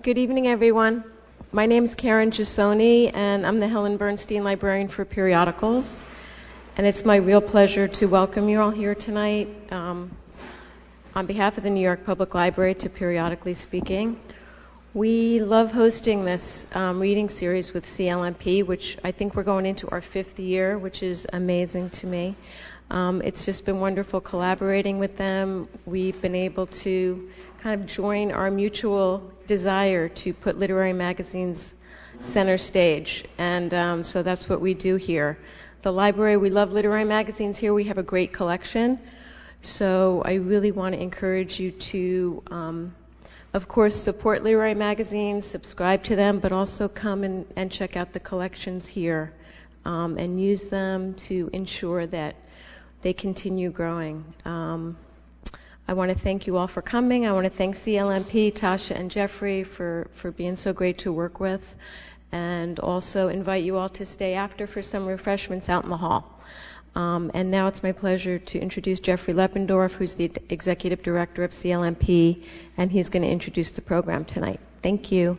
Good evening, everyone. My name is Karen Gisoni, and I'm the Helen Bernstein Librarian for Periodicals. And it's my real pleasure to welcome you all here tonight on behalf of the New York Public Library to Periodically Speaking. We love hosting this reading series with CLMP, which I think we're going into our 5th year, which is amazing to me. It's just been wonderful collaborating with them. We've been able to kind of join our mutual desire to put literary magazines center stage. And so that's what we do here. The library, we love literary magazines here. We have a great collection. So I really want to encourage you to, of course, support literary magazines, subscribe to them, but also come and check out the collections here and use them to ensure that they continue growing. I want to thank you all for coming. I want to thank CLMP, Tasha, and Jeffrey for being so great to work with, and also invite you all to stay after for some refreshments out in the hall. And now it's my pleasure to introduce Jeffrey Leppendorf, who's the Executive Director of CLMP, and he's going to introduce the program tonight. Thank you.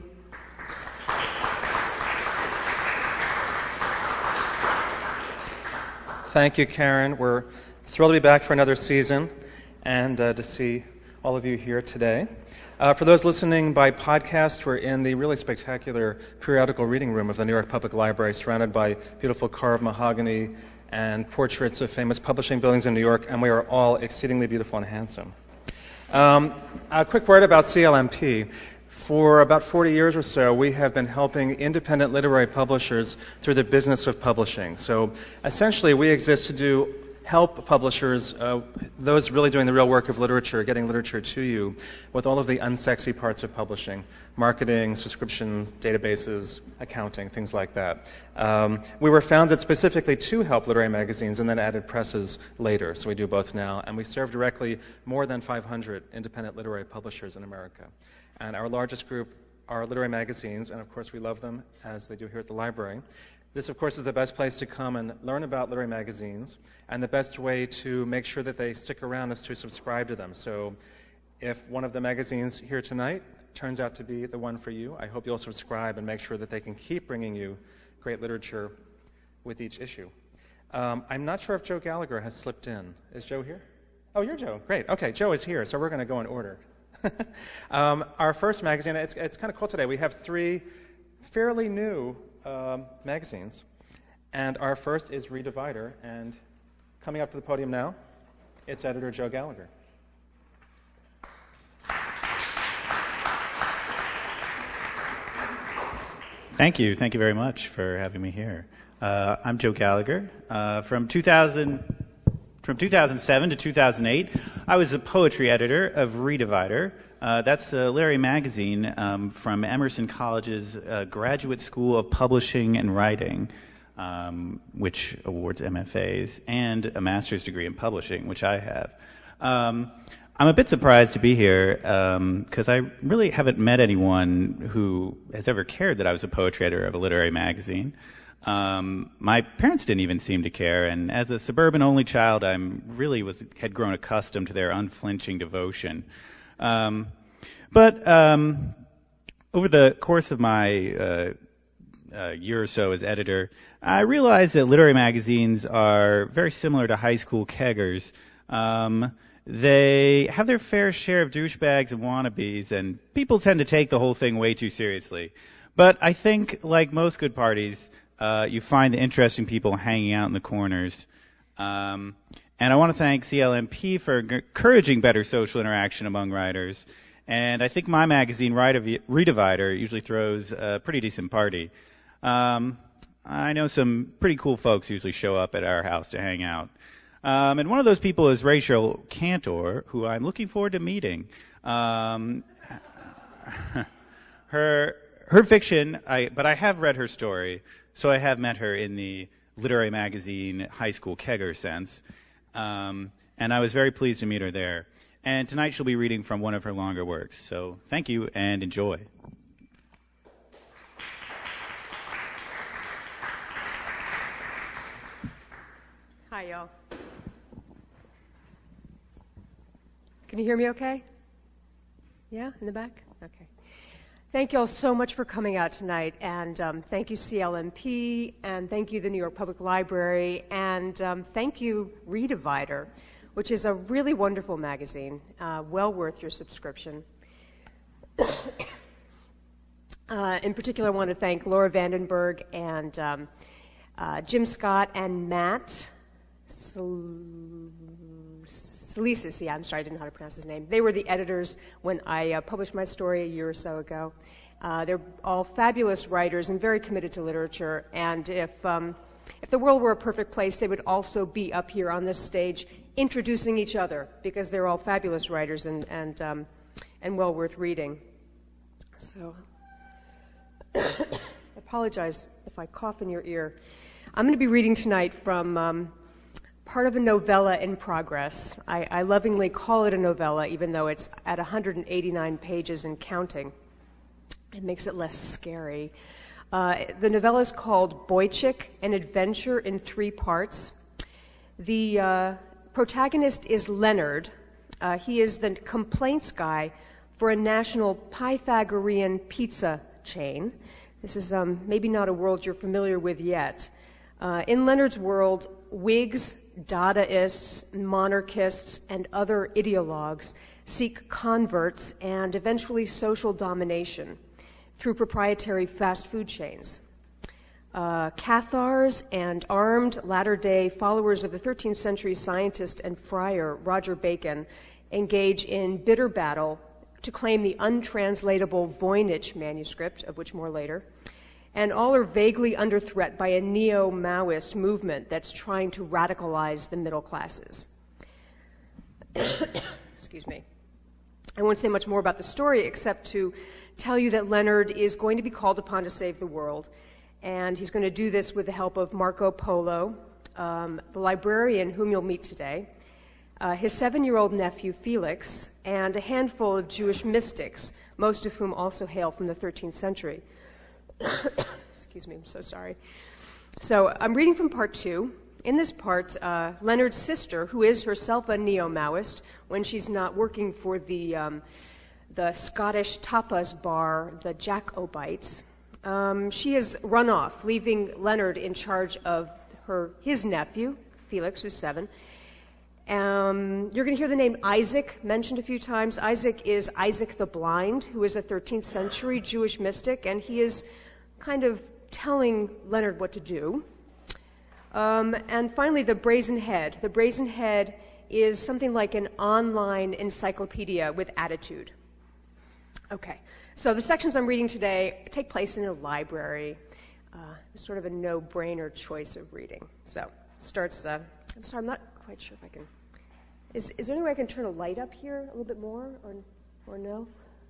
Thank you, Karen. We're thrilled to be back for another season and to see all of you here today. For those listening by podcast, we're in the really spectacular periodical reading room of the New York Public Library, surrounded by beautiful carved mahogany and portraits of famous publishing buildings in New York, and we are all exceedingly beautiful and handsome. A quick word about CLMP. For about 40 years or so, we have been helping independent literary publishers through the business of publishing. So essentially, we exist to help publishers, those really doing the real work of literature, getting literature to you, with all of the unsexy parts of publishing: marketing, subscriptions, databases, accounting, things like that. We were founded specifically to help literary magazines and then added presses later, so we do both now. And we serve directly more than 500 independent literary publishers in America. And our largest group are literary magazines, and of course we love them, as they do here at the library. This, of course, is the best place to come and learn about literary magazines, and the best way to make sure that they stick around is to subscribe to them. So if one of the magazines here tonight turns out to be the one for you, I hope you'll subscribe and make sure that they can keep bringing you great literature with each issue. I'm not sure if Joe Gallagher has slipped in. Is Joe here? Oh, you're Joe. Great. Okay, Joe is here, so we're going to go in order. Our first magazine, it's kind of cool today. We have 3 fairly new magazines, and our first is Redivider, and coming up to the podium now, it's editor Joe Gallagher. Thank you very much for having me here. I'm Joe Gallagher. From 2007 to 2008, I was a poetry editor of Redivider. That's a literary magazine from Emerson College's Graduate School of Publishing and Writing, which awards MFAs, and a master's degree in publishing, which I have. I'm a bit surprised to be here because I really haven't met anyone who has ever cared that I was a poetry editor of a literary magazine. My parents didn't even seem to care, and as a suburban only child, had grown accustomed to their unflinching devotion. But over the course of my year or so as editor, I realized that literary magazines are very similar to high school keggers. They have their fair share of douchebags and wannabes, and people tend to take the whole thing way too seriously. But I think, like most good parties, you find the interesting people hanging out in the corners. And I want to thank CLMP for encouraging better social interaction among writers. And I think my magazine, Redivider, usually throws a pretty decent party. I know some pretty cool folks usually show up at our house to hang out. And one of those people is Rachel Cantor, who I'm looking forward to meeting. Her fiction, but I have read her story, so I have met her in the literary magazine high school kegger sense. And I was very pleased to meet her there. And tonight she'll be reading from one of her longer works. So thank you and enjoy. Hi, y'all. Can you hear me okay? Yeah, in the back? Okay. Thank you all so much for coming out tonight, and thank you CLMP, and thank you the New York Public Library, and thank you Redivider, which is a really wonderful magazine, well worth your subscription. In particular, I want to thank Laura Vandenberg and Jim Scott and Matt Salisis. Yeah, I'm sorry, I didn't know how to pronounce his name. They were the editors when I published my story a year or so ago. They're all fabulous writers and very committed to literature. And if the world were a perfect place, they would also be up here on this stage introducing each other, because they're all fabulous writers and well worth reading. So, I apologize if I cough in your ear. I'm going to be reading tonight from part of a novella in progress. I lovingly call it a novella, even though it's at 189 pages and counting. It makes it less scary. The novella is called Boychik, An Adventure in 3 Parts. The protagonist is Leonard. He is the complaints guy for a national Pythagorean pizza chain. This is maybe not a world you're familiar with yet. In Leonard's world, Whigs, Dadaists, monarchists, and other ideologues seek converts and eventually social domination through proprietary fast food chains. Cathars and armed latter-day followers of the 13th century scientist and friar Roger Bacon engage in bitter battle to claim the untranslatable Voynich manuscript, of which more later, and all are vaguely under threat by a neo-Maoist movement that's trying to radicalize the middle classes. Excuse me. I won't say much more about the story except to tell you that Leonard is going to be called upon to save the world, and he's going to do this with the help of Marco Polo, the librarian whom you'll meet today, his 7-year-old nephew Felix, and a handful of Jewish mystics, most of whom also hail from the 13th century. Excuse me, I'm so sorry. So I'm reading from part 2. In this part, Leonard's sister, who is herself a neo-Maoist, when she's not working for the Scottish tapas bar, the Jacobites, she has run off, leaving Leonard in charge of his nephew, Felix, who's 7. You're going to hear the name Isaac mentioned a few times. Isaac is Isaac the Blind, who is a 13th century Jewish mystic, and he is kind of telling Leonard what to do. And finally, the Brazen Head. The Brazen Head is something like an online encyclopedia with attitude. Okay, so the sections I'm reading today take place in a library. It's sort of a no-brainer choice of reading. So it starts, I'm sorry, I'm not quite sure if I can. Is there any way I can turn a light up here a little bit more, or no?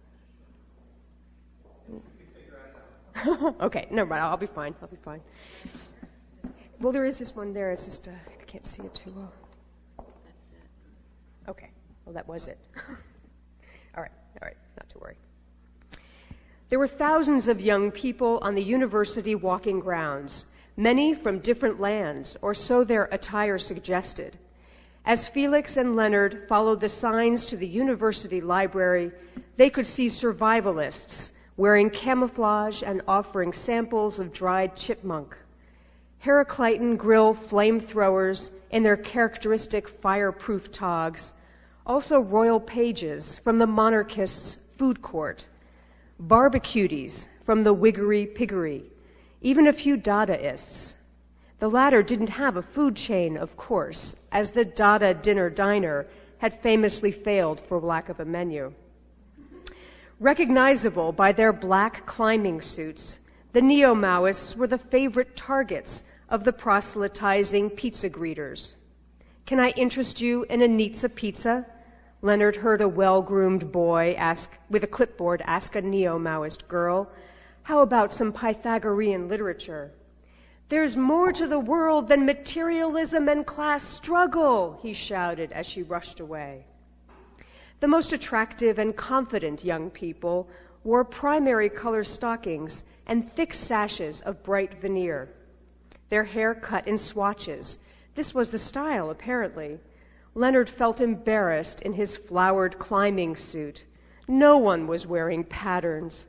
Okay, never mind. I'll be fine. Well, there is this one there. It's just I can't see it too well. That's it. Okay. Well, that was it. All right. Not to worry. There were thousands of young people on the university walking grounds, many from different lands, or so their attire suggested. As Felix and Leonard followed the signs to the university library, they could see survivalists wearing camouflage and offering samples of dried chipmunk, Heraclitan grill flamethrowers in their characteristic fireproof togs, also royal pages from the monarchists' food court, barbecuties from the Whiggery Piggery, even a few Dadaists. The latter didn't have a food chain, of course, as the Dada Dinner Diner had famously failed for lack of a menu. Recognizable by their black climbing suits, the neo-Maoists were the favorite targets of the proselytizing pizza greeters. "Can I interest you in a Nizza pizza?" Leonard heard a well-groomed boy with a clipboard ask a neo-Maoist girl. "How about some Pythagorean literature?" "There's more to the world than materialism and class struggle," he shouted as she rushed away. The most attractive and confident young people wore primary color stockings and thick sashes of bright veneer. Their hair cut in swatches. This was the style, apparently. Leonard felt embarrassed in his flowered climbing suit. No one was wearing patterns.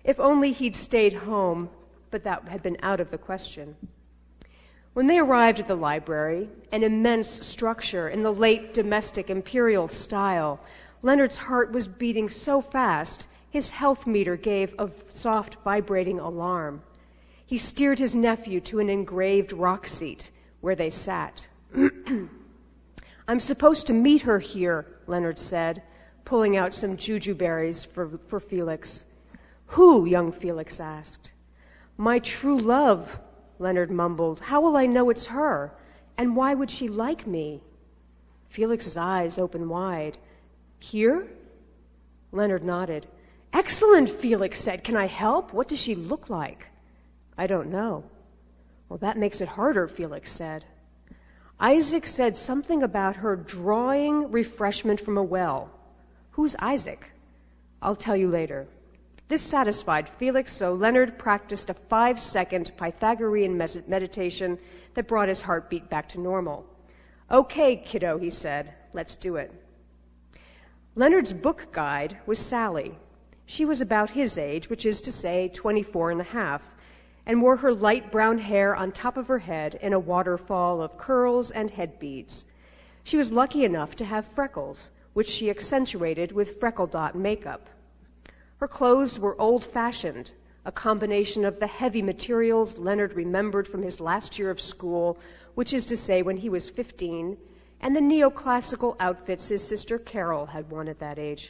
If only he'd stayed home, but that had been out of the question. When they arrived at the library, an immense structure in the late domestic imperial style, Leonard's heart was beating so fast his health meter gave a soft vibrating alarm. He steered his nephew to an engraved rock seat where they sat. "I'm supposed to meet her here," Leonard said, pulling out some jujuberries for Felix. "Who?" young Felix asked. "My true love," Leonard mumbled. "How will I know it's her? And why would she like me?" Felix's eyes opened wide. "Here?" Leonard nodded. "Excellent," Felix said. "Can I help? What does she look like?" "I don't know." "Well, that makes it harder," Felix said. "Isaac said something about her drawing refreshment from a well. Who's Isaac?" "I'll tell you later." This satisfied Felix, so Leonard practiced a 5-second Pythagorean meditation that brought his heartbeat back to normal. "Okay, kiddo," he said. "Let's do it." Leonard's book guide was Sally. She was about his age, which is to say 24 and a half, and wore her light brown hair on top of her head in a waterfall of curls and head beads. She was lucky enough to have freckles, which she accentuated with freckle dot makeup. Her clothes were old-fashioned, a combination of the heavy materials Leonard remembered from his last year of school, which is to say when he was 15, and the neoclassical outfits his sister Carol had worn at that age.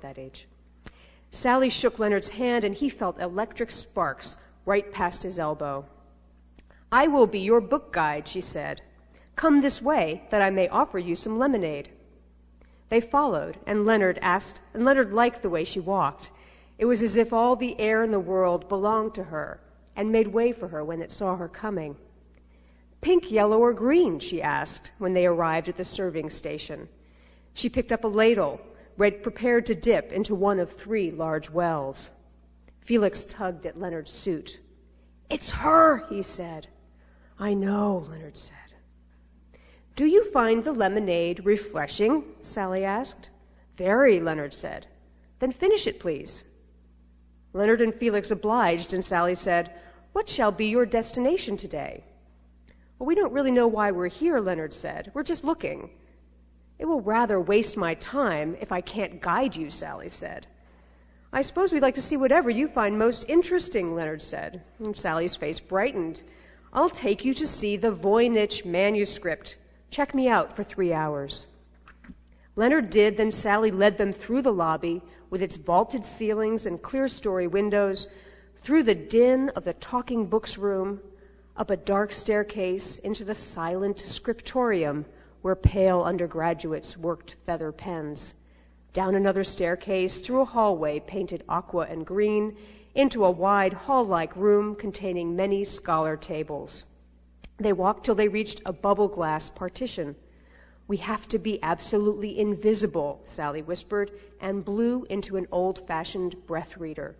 Sally shook Leonard's hand, and he felt electric sparks right past his elbow. "I will be your book guide," she said. "Come this way, that I may offer you some lemonade." They followed, and Leonard liked the way she walked. It was as if all the air in the world belonged to her and made way for her when it saw her coming. "Pink, yellow, or green?" she asked when they arrived at the serving station. She picked up a ladle, prepared to dip into one of 3 large wells. Felix tugged at Leonard's suit. "It's her," he said. "I know," Leonard said. "Do you find the lemonade refreshing?" Sally asked. "Very," Leonard said. "Then finish it, please." Leonard and Felix obliged, and Sally said, "What shall be your destination today?" "Well, we don't really know why we're here," Leonard said. "We're just looking." "It will rather waste my time if I can't guide you," Sally said. "I suppose we'd like to see whatever you find most interesting," Leonard said. And Sally's face brightened. "I'll take you to see the Voynich manuscript. Check me out for 3 hours." Leonard did, then Sally led them through the lobby with its vaulted ceilings and clear-story windows, through the din of the talking books room, up a dark staircase into the silent scriptorium where pale undergraduates worked feather pens, down another staircase, through a hallway painted aqua and green, into a wide hall-like room containing many scholar tables. They walked till they reached a bubble-glass partition. "We have to be absolutely invisible," Sally whispered, and blew into an old-fashioned breath reader.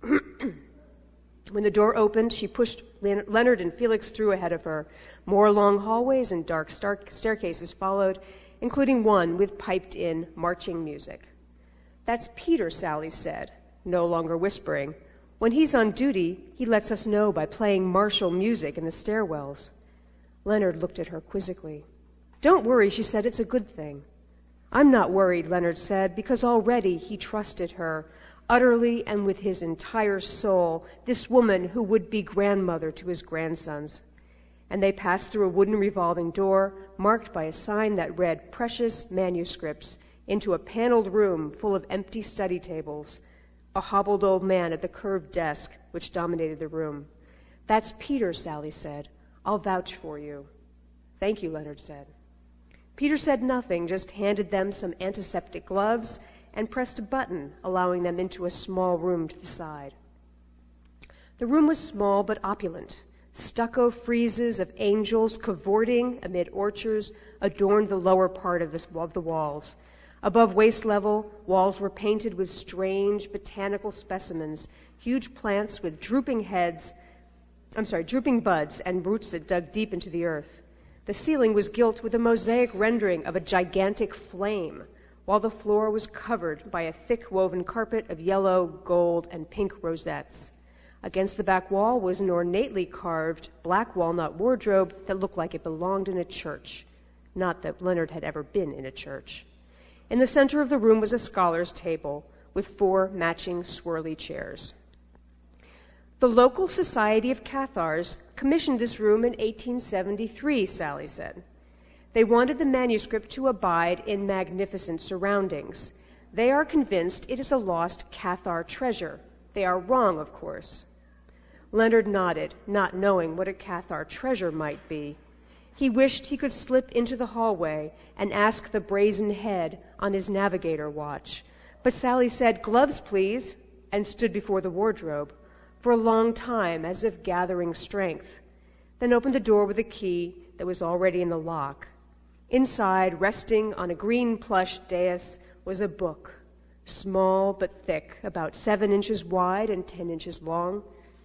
When the door opened, she pushed Leonard and Felix through ahead of her. More long hallways and dark staircases followed, including one with piped-in marching music. "That's Peter," Sally said, no longer whispering. "When he's on duty, he lets us know by playing martial music in the stairwells." Leonard looked at her quizzically. "Don't worry," she said. "It's a good thing." "I'm not worried," Leonard said, because already he trusted her, utterly and with his entire soul, this woman who would be grandmother to his grandsons. And they passed through a wooden revolving door, marked by a sign that read "Precious Manuscripts," into a paneled room full of empty study tables, a hobbled old man at the curved desk which dominated the room. "That's Peter," Sally said. "I'll vouch for you." "Thank you," Leonard said. Peter said nothing, just handed them some antiseptic gloves and pressed a button, allowing them into a small room to the side. The room was small but opulent. Stucco friezes of angels cavorting amid orchards adorned the lower part of the walls. Above waist level, walls were painted with strange botanical specimens, huge plants with drooping buds and roots that dug deep into the earth. The ceiling was gilt with a mosaic rendering of a gigantic flame, while the floor was covered by a thick woven carpet of yellow, gold, and pink rosettes. Against the back wall was an ornately carved black walnut wardrobe that looked like it belonged in a church. Not that Leonard had ever been in a church. In the center of the room was a scholar's table with 4 matching swirly chairs. The local Society of Cathars commissioned this room in 1873, Sally said. They wanted the manuscript to abide in magnificent surroundings. They are convinced it is a lost Cathar treasure. They are wrong, of course. Leonard nodded, not knowing what a Cathar treasure might be. He wished he could slip into the hallway and ask the brazen head on his navigator watch. But Sally said, "Gloves, please," and stood before the wardrobe for a long time as if gathering strength, then opened the door with a key that was already in the lock. Inside, resting on a green plush dais, was a book, small but thick, about 7 inches wide and 10 inches long.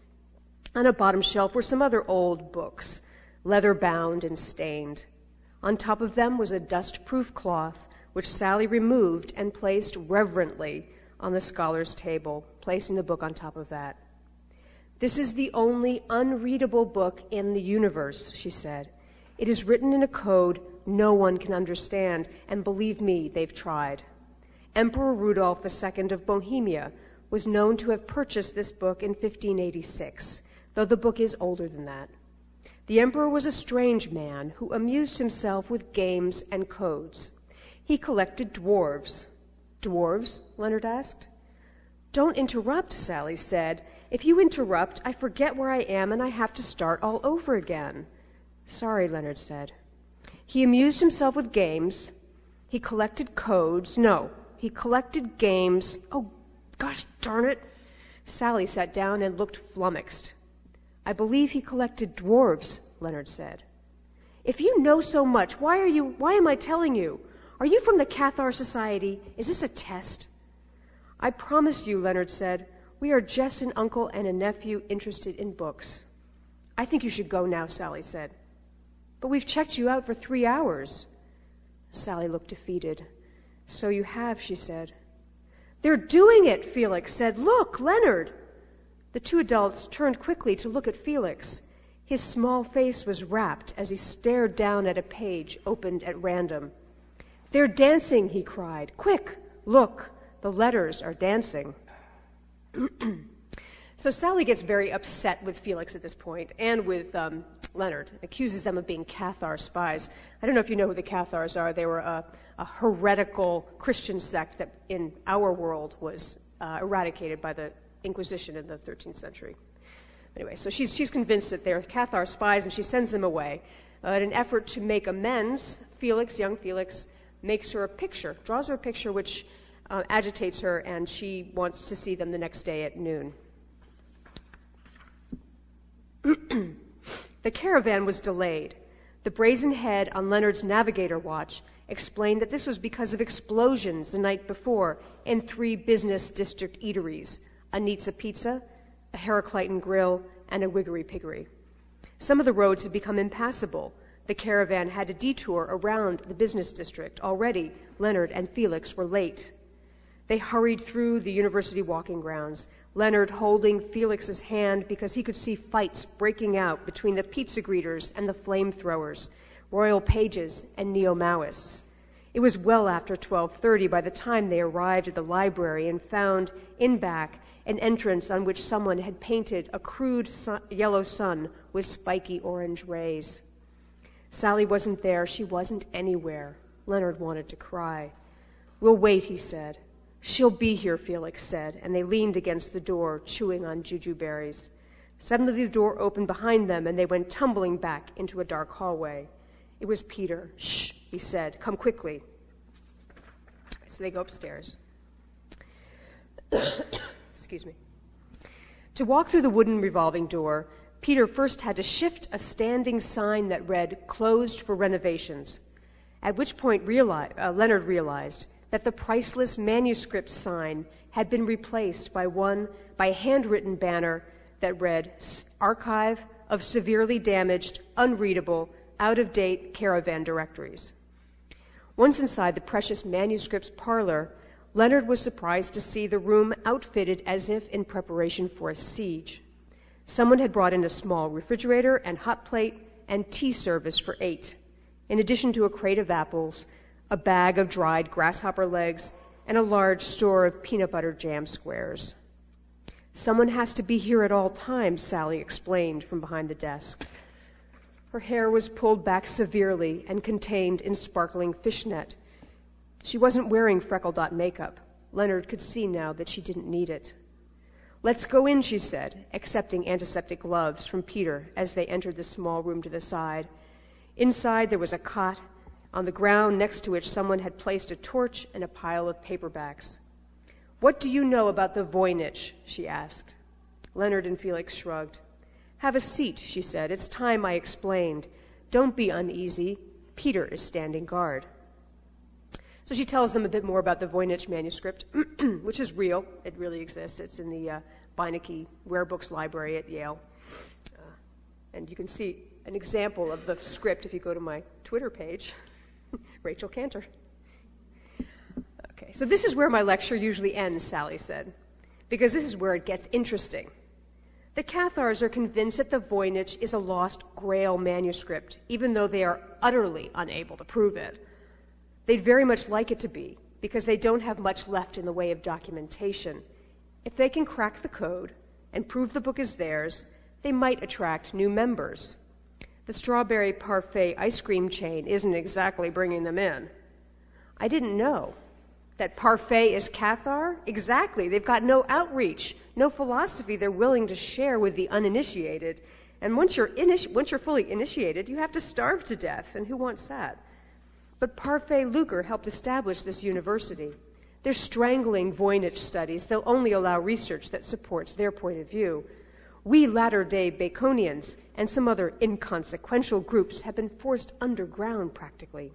On a bottom shelf were some other old books, leather-bound and stained. On top of them was a dust-proof cloth, which Sally removed and placed reverently on the scholar's table, placing the book on top of that. "This is the only unreadable book in the universe," she said. "It is written in a code no one can understand, and believe me, they've tried. Emperor Rudolph II of Bohemia was known to have purchased this book in 1586, though the book is older than that. The emperor was a strange man who amused himself with games and codes. He collected dwarves." "Dwarves?" Leonard asked. "Don't interrupt," Sally said. "If you interrupt, I forget where I am and I have to start all over again." "Sorry," Leonard said. "He amused himself with games. He collected codes. No, he collected games. Oh, gosh darn it." Sally sat down and looked flummoxed. "I believe he collected dwarves," Leonard said. "If you know so much, why am I telling you? Are you from the Cathar Society? Is this a test?" "I promise you," Leonard said, "we are just an uncle and a nephew interested in books." "I think you should go now," Sally said. "But we've checked you out for 3 hours." Sally looked defeated. "So you have," she said. "They're doing it," Felix said. "Look, Leonard." The 2 adults turned quickly to look at Felix. His small face was rapt as he stared down at a page opened at random. "They're dancing," he cried. "Quick, look, the letters are dancing." So Sally gets very upset with Felix at this point, and with Leonard, accuses them of being Cathar spies. I don't know if you know who the Cathars are. They were a heretical Christian sect that in our world was eradicated by the Inquisition in the 13th century. Anyway, so she's convinced that they're Cathar spies, and she sends them away. In an effort to make amends, young Felix, makes her a picture, draws her a picture which agitates her, and she wants to see them the next day at noon. The caravan was delayed. The brazen head on Leonard's navigator watch explained that this was because of explosions the night before in 3 business district eateries, a Nizza Pizza, a Heracliton Grill, and a Wiggery Piggery. Some of the roads had become impassable. The caravan had to detour around the business district. Already, Leonard and Felix were late. They hurried through the university walking grounds, Leonard holding Felix's hand because he could see fights breaking out between the pizza greeters and the flamethrowers, royal pages and neo-Maoists. It was well after 12:30 by the time they arrived at the library and found, in back, an entrance on which someone had painted a crude yellow sun with spiky orange rays. Sally wasn't there. She wasn't anywhere. Leonard wanted to cry. "We'll wait," he said. "She'll be here," Felix said, and they leaned against the door, chewing on juju berries. Suddenly the door opened behind them, and they went tumbling back into a dark hallway. It was Peter. "Shh," he said. "Come quickly." So they go upstairs. Excuse me. To walk through the wooden revolving door, Peter first had to shift a standing sign that read, "Closed for renovations," at which point Leonard realized that the priceless manuscript sign had been replaced by a handwritten banner that read, "Archive of severely damaged, unreadable, out-of-date caravan directories." Once inside the precious manuscripts parlor, Leonard was surprised to see the room outfitted as if in preparation for a siege. Someone had brought in a small refrigerator and hot plate and tea service for 8, in addition to a crate of apples, a bag of dried grasshopper legs, and a large store of peanut butter jam squares. Someone has to be here at all times, Sally explained from behind the desk. Her hair was pulled back severely and contained in sparkling fishnet. She wasn't wearing freckle-dot makeup. Leonard could see now that she didn't need it. "Let's go in," she said, accepting antiseptic gloves from Peter as they entered the small room to the side. Inside there was a cot, on the ground next to which someone had placed a torch and a pile of paperbacks. "What do you know about the Voynich?" she asked. Leonard and Felix shrugged. "Have a seat," she said. "It's time I explained. Don't be uneasy. Peter is standing guard." So she tells them a bit more about the Voynich manuscript, which is real. It really exists. It's in the Beinecke Rare Books Library at Yale. And you can see an example of the script if you go to my Twitter page, Rachel Cantor. Okay, so this is where my lecture usually ends, Sally said, because this is where it gets interesting. The Cathars are convinced that the Voynich is a lost Grail manuscript, even though they are utterly unable to prove it. They'd very much like it to be, because they don't have much left in the way of documentation. If they can crack the code and prove the book is theirs, they might attract new members. The Strawberry Parfait ice cream chain isn't exactly bringing them in. I didn't know. That Parfait is Cathar? Exactly. They've got no outreach, no philosophy they're willing to share with the uninitiated. And once you're fully initiated, you have to starve to death, and who wants that? But Parfait Lucre helped establish this university. They're strangling Voynich studies. They'll only allow research that supports their point of view. We latter-day Baconians and some other inconsequential groups have been forced underground practically.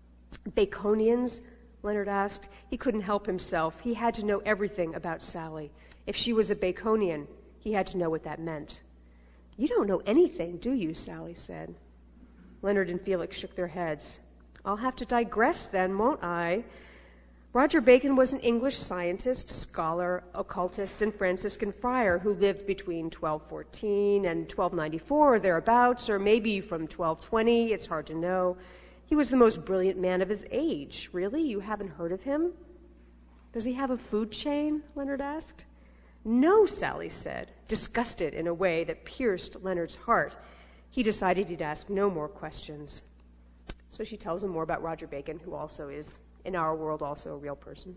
Baconians? Leonard asked. He couldn't help himself. He had to know everything about Sally. If she was a Baconian, he had to know what that meant. "You don't know anything, do you?" Sally said. Leonard and Felix shook their heads. "I'll have to digress then, won't I? Roger Bacon was an English scientist, scholar, occultist, and Franciscan friar who lived between 1214 and 1294 or thereabouts, or maybe from 1220, it's hard to know. He was the most brilliant man of his age. Really? You haven't heard of him?" "Does he have a food chain?" Leonard asked. "No," Sally said, disgusted in a way that pierced Leonard's heart. He decided he'd ask no more questions. So she tells him more about Roger Bacon, who also is, in our world, also a real person.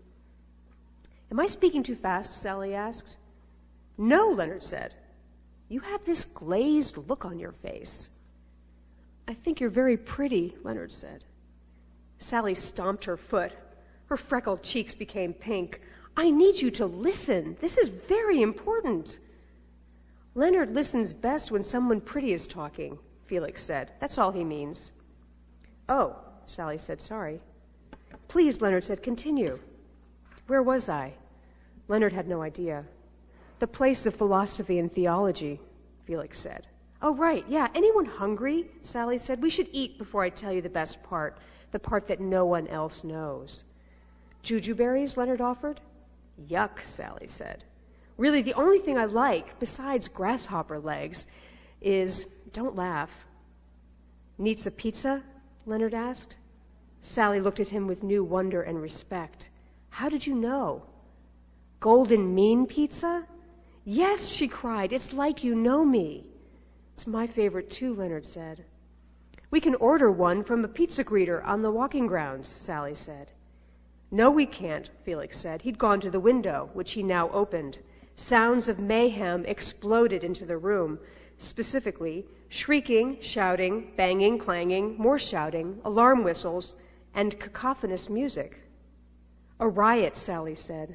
"Am I speaking too fast?" Sally asked. "No," Leonard said. "You have this glazed look on your face." "I think you're very pretty," Leonard said. Sally stomped her foot. Her freckled cheeks became pink. "I need you to listen. This is very important." "Leonard listens best when someone pretty is talking," Felix said. "That's all he means." "Oh," Sally said, "sorry." "Please," Leonard said, "continue." "Where was I?" Leonard had no idea. "The place of philosophy and theology," Felix said. "Oh, right, yeah. Anyone hungry?" Sally said. "We should eat before I tell you the best part, the part that no one else knows." "Jujuberries?" Leonard offered. "Yuck," Sally said. "Really, the only thing I like, besides grasshopper legs, is..." "Don't laugh." "Nizza pizza?" Leonard asked. Sally looked at him with new wonder and respect. "How did you know?" "Golden Mean pizza?" "Yes," she cried. "It's like you know me." "It's my favorite too," Leonard said. "We can order one from a pizza greeter on the walking grounds," Sally said. "No, we can't," Felix said. He'd gone to the window, which he now opened. Sounds of mayhem exploded into the room. Specifically, shrieking, shouting, banging, clanging, more shouting, alarm whistles, and cacophonous music. "A riot," Sally said.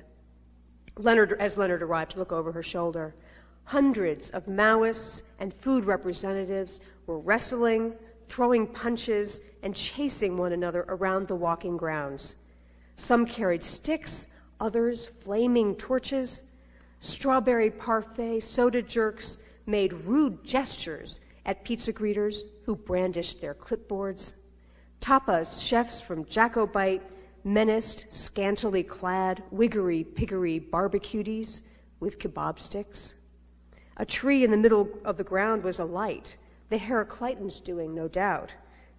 As Leonard arrived to look over her shoulder, hundreds of Maoists and food representatives were wrestling, throwing punches, and chasing one another around the walking grounds. Some carried sticks, others flaming torches. Strawberry Parfait soda jerks made rude gestures at pizza greeters who brandished their clipboards. Tapas chefs from Jacobite menaced, scantily clad, wiggery-piggery barbecuties with kebab sticks. A tree in the middle of the ground was alight, the Heraclitans doing, no doubt.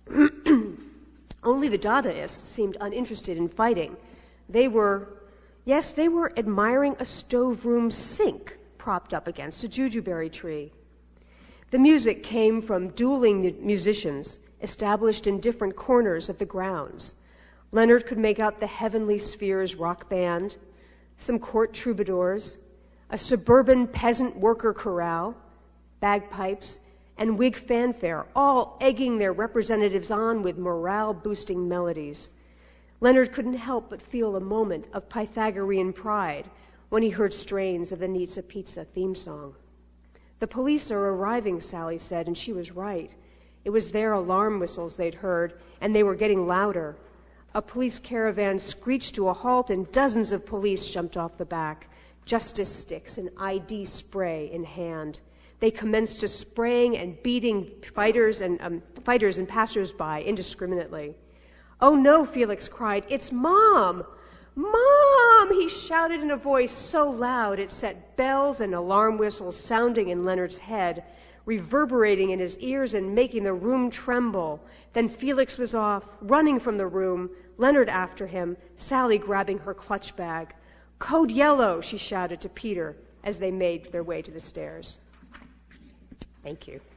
Only the Dadaists seemed uninterested in fighting. They were admiring a stoveroom sink propped up against a jujuberry tree. The music came from dueling musicians established in different corners of the grounds. Leonard could make out the Heavenly Spheres rock band, some court troubadours, a suburban peasant worker chorale, bagpipes, and Whig fanfare, all egging their representatives on with morale-boosting melodies. Leonard couldn't help but feel a moment of Pythagorean pride when he heard strains of the Nizza Pizza theme song. The police are arriving, Sally said, and she was right. It was their alarm whistles they'd heard, and they were getting louder. A police caravan screeched to a halt, and dozens of police jumped off the back, justice sticks and ID spray in hand. They commenced to spraying and beating fighters and passers-by indiscriminately. "Oh no," Felix cried, "it's Mom! Mom!" he shouted in a voice so loud it set bells and alarm whistles sounding in Leonard's head, reverberating in his ears and making the room tremble. Then Felix was off, running from the room, Leonard after him, Sally grabbing her clutch bag. "Code yellow," she shouted to Peter as they made their way to the stairs. Thank you.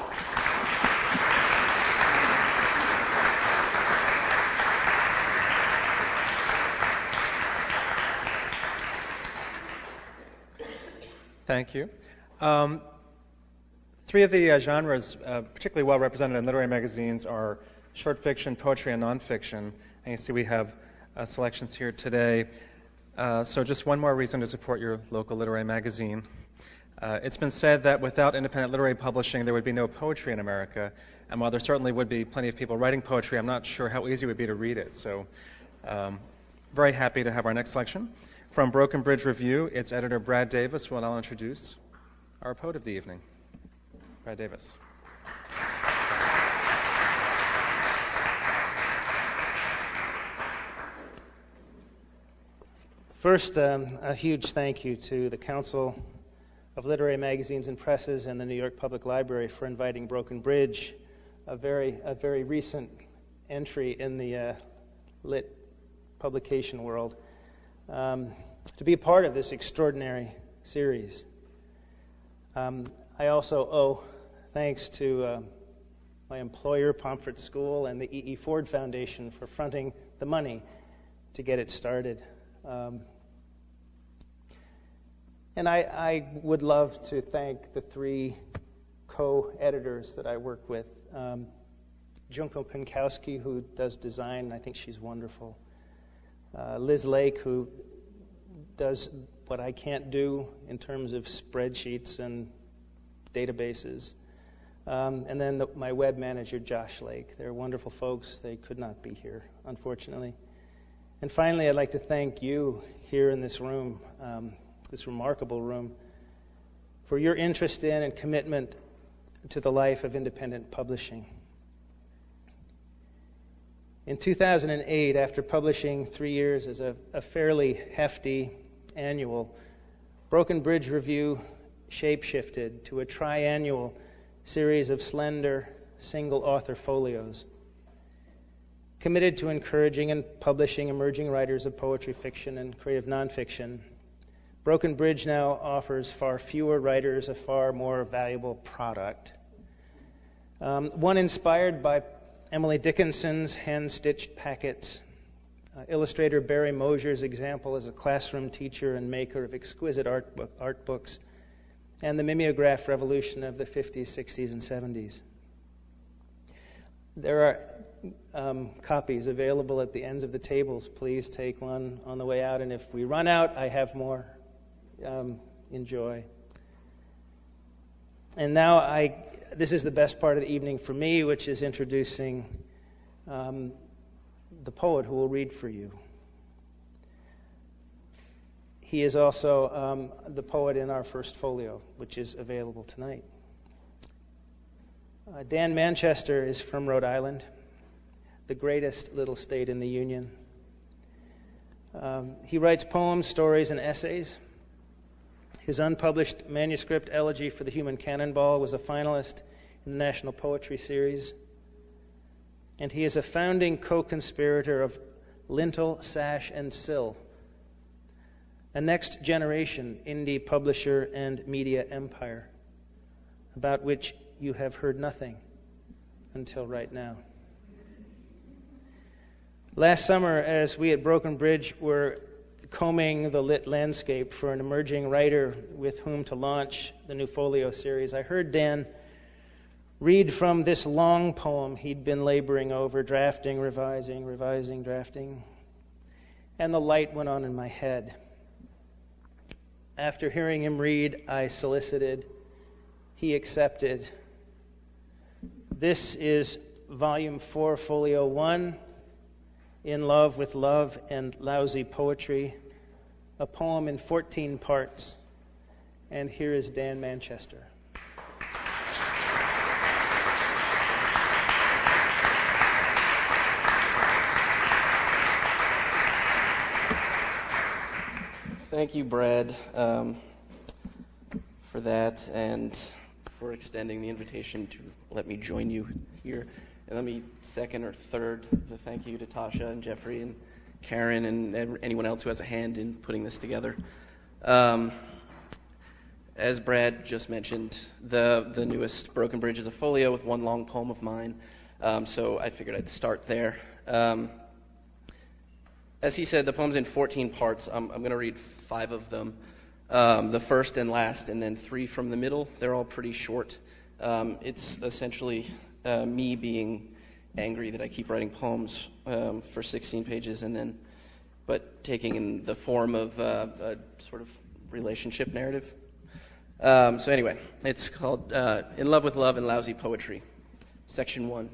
Thank you. Three of the genres particularly well represented in literary magazines are short fiction, poetry, and nonfiction. And you see we have selections here today. So just one more reason to support your local literary magazine. It's been said that without independent literary publishing, there would be no poetry in America. And while there certainly would be plenty of people writing poetry, I'm not sure how easy it would be to read it. So very happy to have our next selection. From Broken Bridge Review, its editor Brad Davis will now introduce our poet of the evening. Brad Davis. First, a huge thank you to the Council of Literary Magazines and Presses and the New York Public Library for inviting Broken Bridge, a very recent entry in the lit publication world, to be a part of this extraordinary series. I also owe thanks to my employer, Pomfret School, and the E.E. Ford Foundation for fronting the money to get it started. And I would love to thank the three co-editors that I work with. Junko Pinkowski, who does design, I think she's wonderful. Liz Lake, who does what I can't do in terms of spreadsheets and databases. And then my web manager, Josh Lake. They're wonderful folks. They could not be here, unfortunately. And finally, I'd like to thank you here in this room, this remarkable room, for your interest in and commitment to the life of independent publishing. In 2008, after publishing 3 years as a fairly hefty annual, Broken Bridge Review shape-shifted to a triannual series of slender, single-author folios, committed to encouraging and publishing emerging writers of poetry, fiction, and creative nonfiction. Broken Bridge now offers far fewer writers a far more valuable product. One inspired by Emily Dickinson's hand-stitched packets, illustrator Barry Mosier's example as a classroom teacher and maker of exquisite art books, and the mimeograph revolution of the 50s, 60s, and 70s. There are copies available at the ends of the tables. Please take one on the way out, and if we run out, I have more. Enjoy. And now this is the best part of the evening for me, which is introducing the poet who will read for you. He is also the poet in our first folio, which is available tonight. Dan Manchester is from Rhode Island. the greatest little state in the Union. He writes poems, stories, and essays. His unpublished manuscript, Elegy for the Human Cannonball, was a finalist in the National Poetry Series. And he is a founding co-conspirator of Lintel, Sash, and Sill, a next-generation indie publisher and media empire, about which you have heard nothing until right now. Last summer, as we at Broken Bridge were combing the lit landscape for an emerging writer with whom to launch the new Folio series, I heard Dan read from this long poem he'd been laboring over, drafting, revising, drafting. And the light went on in my head. After hearing him read, I solicited. He accepted. This is Volume 4, Folio 1, In Love with Love and Lousy Poetry, a poem in 14 parts. And here is Dan Manchester. Thank you, Brad, for that and for extending the invitation to let me join you here. And let me second or third the thank you to Tasha and Jeffrey and Karen and anyone else who has a hand in putting this together. As Brad just mentioned, the newest Broken Bridge is a folio with one long poem of mine, so I figured I'd start there. As he said, the poem's in 14 parts. I'm going to read 5 of them, the first and last, and then 3 from the middle. They're all pretty short. It's essentially me being angry that I keep writing poems for 16 pages, but taking in the form of a sort of relationship narrative. So anyway, it's called In Love with Love and Lousy Poetry, Section 1.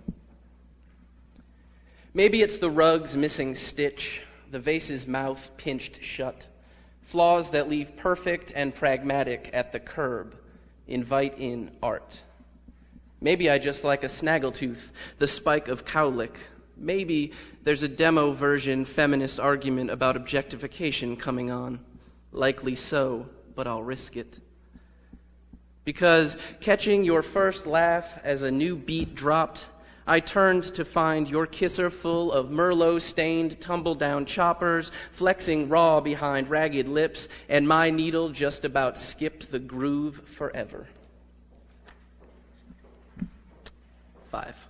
Maybe it's the rug's missing stitch, the vase's mouth pinched shut, flaws that leave perfect and pragmatic at the curb invite in art. Maybe I just like a snaggletooth, the spike of cowlick. Maybe there's a demo version feminist argument about objectification coming on. Likely so, but I'll risk it. Because catching your first laugh as a new beat dropped, I turned to find your kisser full of Merlot-stained tumble-down choppers, flexing raw behind ragged lips, and my needle just about skipped the groove forever. 5.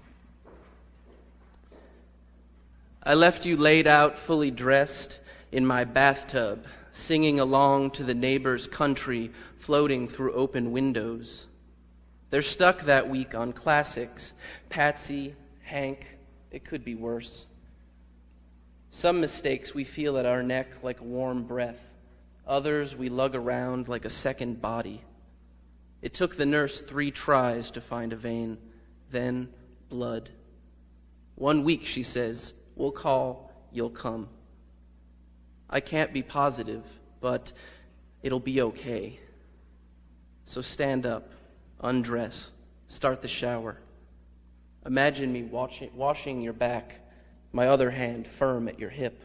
I left you laid out, fully dressed, in my bathtub, singing along to the neighbor's country, floating through open windows. They're stuck that week on classics. Patsy, Hank, it could be worse. Some mistakes we feel at our neck like a warm breath. Others we lug around like a second body. It took the nurse 3 tries to find a vein, then blood. 1 week, she says, we'll call, you'll come. I can't be positive, but it'll be okay. So stand up. Undress. Start the shower. Imagine me washing your back, my other hand firm at your hip.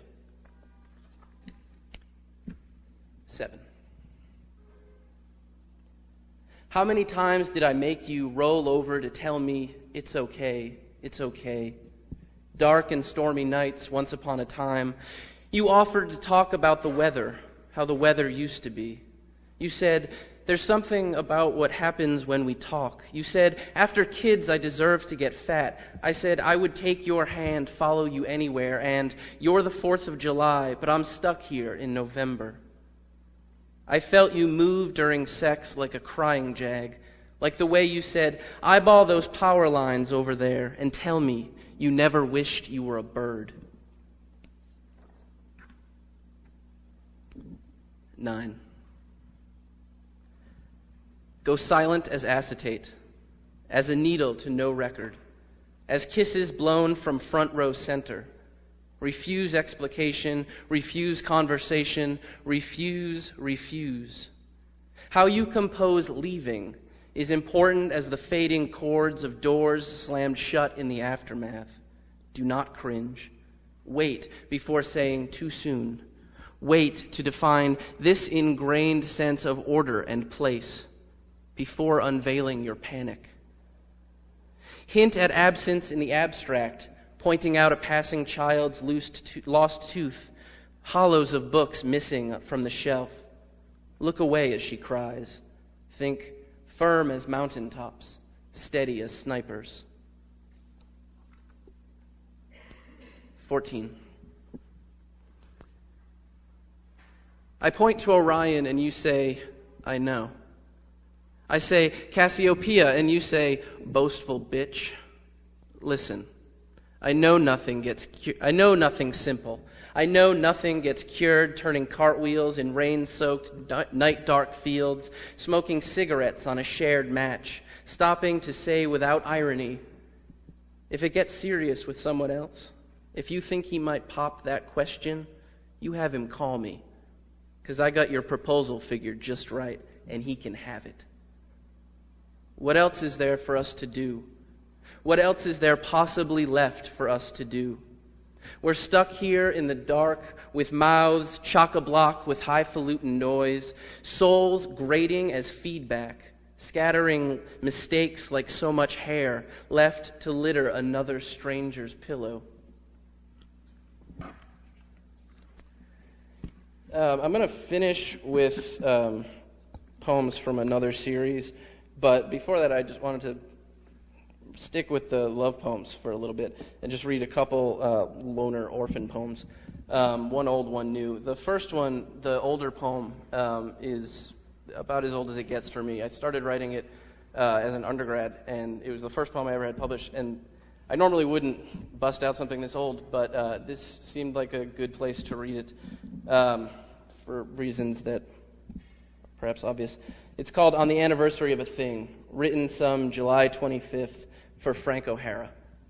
7. How many times did I make you roll over to tell me it's okay, it's okay? Dark and stormy nights, once upon a time, you offered to talk about the weather, how the weather used to be. You said, there's something about what happens when we talk. You said, after kids, I deserve to get fat. I said, I would take your hand, follow you anywhere, and you're the 4th of July, but I'm stuck here in November. I felt you move during sex like a crying jag, like the way you said, eyeball those power lines over there and tell me you never wished you were a bird. 9. Go silent as acetate, as a needle to no record, as kisses blown from front row center. Refuse explication, refuse conversation, refuse. How you compose leaving is important as the fading chords of doors slammed shut in the aftermath. Do not cringe. Wait before saying too soon. Wait to define this ingrained sense of order and place before unveiling your panic. Hint at absence in the abstract, pointing out a passing child's lost tooth, hollows of books missing from the shelf. Look away as she cries. Think firm as mountaintops, steady as snipers. 14. I point to Orion and you say, I know. I say, Cassiopeia, and you say, boastful bitch. Listen, I know nothing simple. I know nothing gets cured turning cartwheels in rain-soaked, night-dark fields, smoking cigarettes on a shared match, stopping to say without irony, if it gets serious with someone else, if you think he might pop that question, you have him call me, 'cause I got your proposal figured just right, and he can have it. What else is there for us to do? What else is there possibly left for us to do? We're stuck here in the dark with mouths chock-a-block with highfalutin noise, souls grating as feedback, scattering mistakes like so much hair left to litter another stranger's pillow. I'm going to finish with poems from another series, but before that I just wanted to stick with the love poems for a little bit and just read a couple loner orphan poems, one old, one new. The first one, the older poem, is about as old as it gets for me. I started writing it as an undergrad, and it was the first poem I ever had published, and I normally wouldn't bust out something this old, but this seemed like a good place to read it for reasons that are perhaps obvious. It's called On the Anniversary of a Thing, written some July 25th for Frank O'Hara.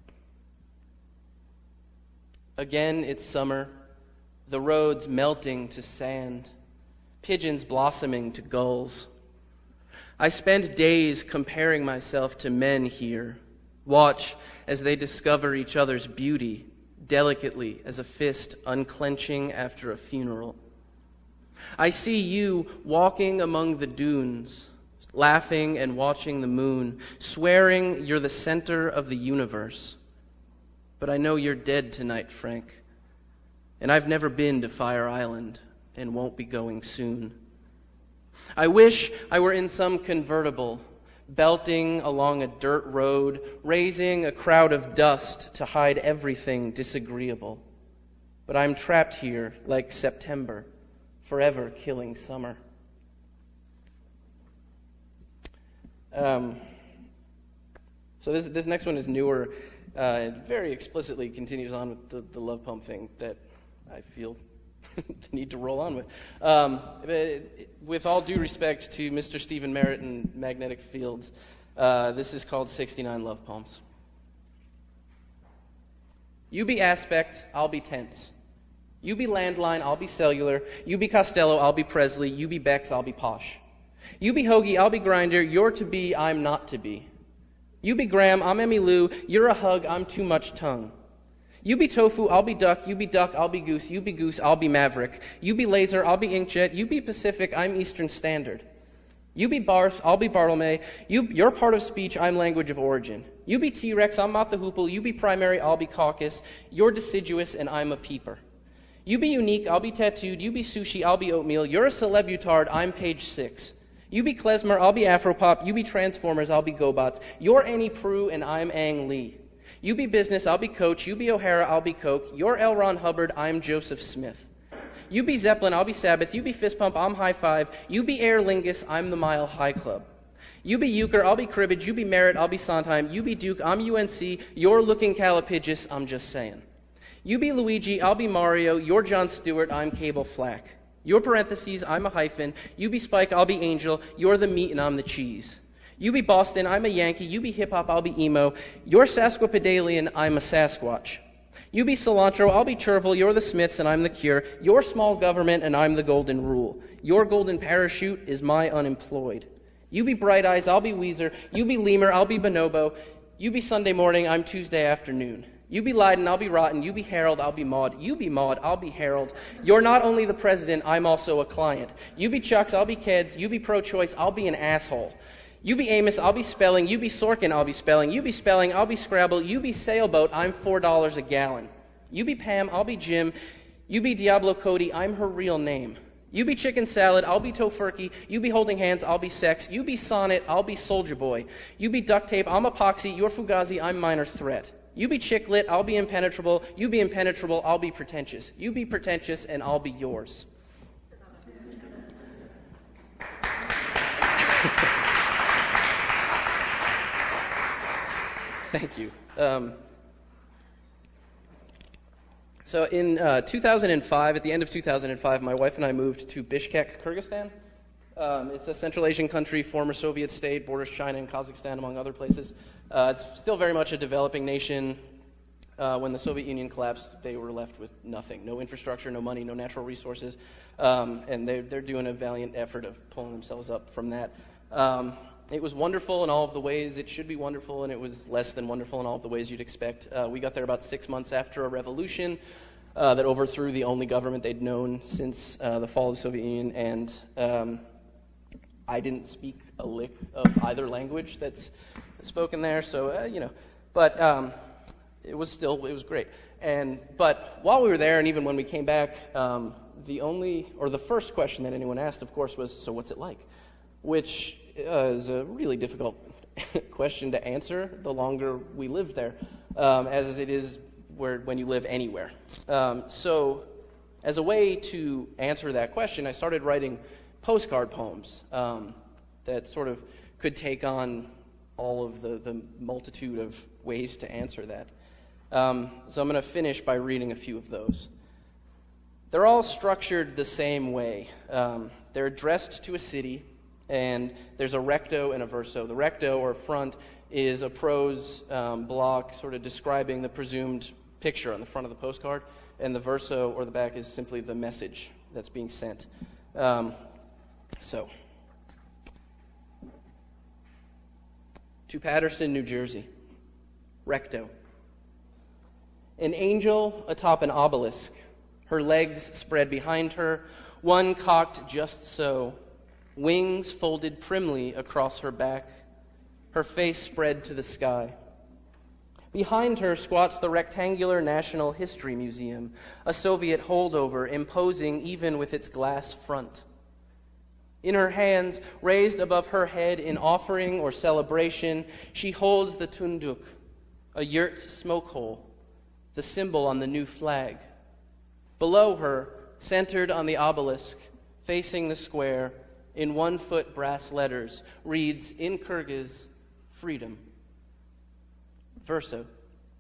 Again, it's summer, the roads melting to sand, pigeons blossoming to gulls. I spend days comparing myself to men here, watch as they discover each other's beauty, delicately as a fist unclenching after a funeral. I see you walking among the dunes, laughing and watching the moon, swearing you're the center of the universe. But I know you're dead tonight, Frank, and I've never been to Fire Island and won't be going soon. I wish I were in some convertible, belting along a dirt road, raising a crowd of dust to hide everything disagreeable. But I'm trapped here like September, forever killing summer. So this next one is newer. It very explicitly continues on with the love poem thing that I feel the need to roll on with. With all due respect to Mr. Stephen Merritt and Magnetic Fields, this is called 69 Love Poems. You be aspect, I'll be tense. You be landline, I'll be cellular. You be Costello, I'll be Presley. You be Bex, I'll be posh. You be Hoagie, I'll be Grinder. You're to be, I'm not to be. You be Graham, I'm Emmy Lou. You're a hug, I'm too much tongue. You be Tofu, I'll be Duck. You be Duck, I'll be Goose. You be Goose, I'll be Maverick. You be Laser, I'll be Inkjet. You be Pacific, I'm Eastern Standard. You be Barth, I'll be Bartlemy. You're part of speech, I'm language of origin. You be T-Rex, I'm Mott the Hoople. You be primary, I'll be caucus. You're deciduous, and I'm a peeper. You be unique, I'll be tattooed. You be sushi, I'll be oatmeal. You're a celebutard, I'm page 6. You be klezmer, I'll be Afropop. You be Transformers, I'll be GoBots. You're Annie Prue, and I'm Ang Lee. You be business, I'll be Coach. You be O'Hara, I'll be Coke. You're L. Ron Hubbard, I'm Joseph Smith. You be Zeppelin, I'll be Sabbath. You be Fist Pump, I'm High Five. You be Aer Lingus, I'm the Mile High Club. You be Euchre, I'll be Cribbage. You be Merritt, I'll be Sondheim. You be Duke, I'm UNC. You're looking Calipigis, I'm just saying. You be Luigi, I'll be Mario. You're Jon Stewart, I'm Cable Flack. You're parentheses, I'm a hyphen. You be Spike, I'll be Angel. You're the meat and I'm the cheese. You be Boston, I'm a Yankee. You be hip-hop, I'll be emo. You're Sasquipedalian, I'm a Sasquatch. You be Cilantro, I'll be Chervil. You're the Smiths and I'm the Cure. You're small government and I'm the golden rule. Your golden parachute is my unemployed. You be Bright Eyes, I'll be Weezer. You be Lemur, I'll be Bonobo. You be Sunday morning, I'm Tuesday afternoon. You be Leiden, I'll be Rotten. You be Harold, I'll be Maud. You be Maud, I'll be Harold. You're not only the president, I'm also a client. You be Chucks, I'll be Keds. You be pro-choice, I'll be an asshole. You be Amos, I'll be Spelling. You be Sorkin, I'll be Spelling. You be Spelling, I'll be Scrabble. You be Sailboat, I'm $4 a gallon. You be Pam, I'll be Jim. You be Diablo Cody, I'm her real name. You be Chicken Salad, I'll be Tofurkey. You be Holding Hands, I'll be Sex. You be Sonnet, I'll be Soldier Boy. You be Duct Tape, I'm Epoxy. You're Fugazi, I'm Minor Threat. You be Chick Lit, I'll be Impenetrable. You be Impenetrable, I'll be Pretentious. You be Pretentious, and I'll be yours. Thank you. So in 2005, at the end of 2005, my wife and I moved to Bishkek, Kyrgyzstan. It's a Central Asian country, former Soviet state, borders China and Kazakhstan, among other places. It's still very much a developing nation. When the Soviet Union collapsed, they were left with nothing. No infrastructure, no money, no natural resources. And they're doing a valiant effort of pulling themselves up from that. It was wonderful in all of the ways it should be wonderful, and it was less than wonderful in all of the ways you'd expect. We got there about 6 months after a revolution that overthrew the only government they'd known since the fall of the Soviet Union, and I didn't speak a lick of either language that's spoken there, so, but it was great. But while we were there, and even when we came back, the first question that anyone asked, of course, was, so what's it like? Which is a really difficult question to answer the longer we lived there, as it is when you live anywhere. So as a way to answer that question, I started writing postcard poems that sort of could take on all of the multitude of ways to answer that. So I'm going to finish by reading a few of those. They're all structured the same way. They're addressed to a city, and there's a recto and a verso. The recto, or front, is a prose block sort of describing the presumed picture on the front of the postcard, and the verso, or the back, is simply the message that's being sent. So, to Paterson, New Jersey, recto. An angel atop an obelisk, her legs spread behind her, one cocked just so, wings folded primly across her back, her face spread to the sky. Behind her squats the rectangular National History Museum, a Soviet holdover imposing even with its glass front. In her hands, raised above her head in offering or celebration, she holds the tunduk, a yurt's smoke hole, the symbol on the new flag. Below her, centered on the obelisk, facing the square, in 1-foot brass letters, reads in Kyrgyz, freedom. Verso.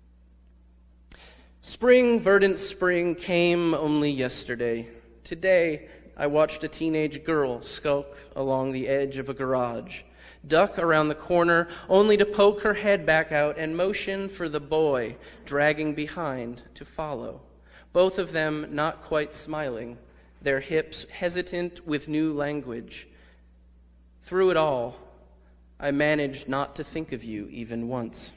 Spring, verdant spring, came only yesterday. Today, I watched a teenage girl skulk along the edge of a garage, duck around the corner, only to poke her head back out and motion for the boy dragging behind to follow. Both of them not quite smiling, their hips hesitant with new language. Through it all, I managed not to think of you even once.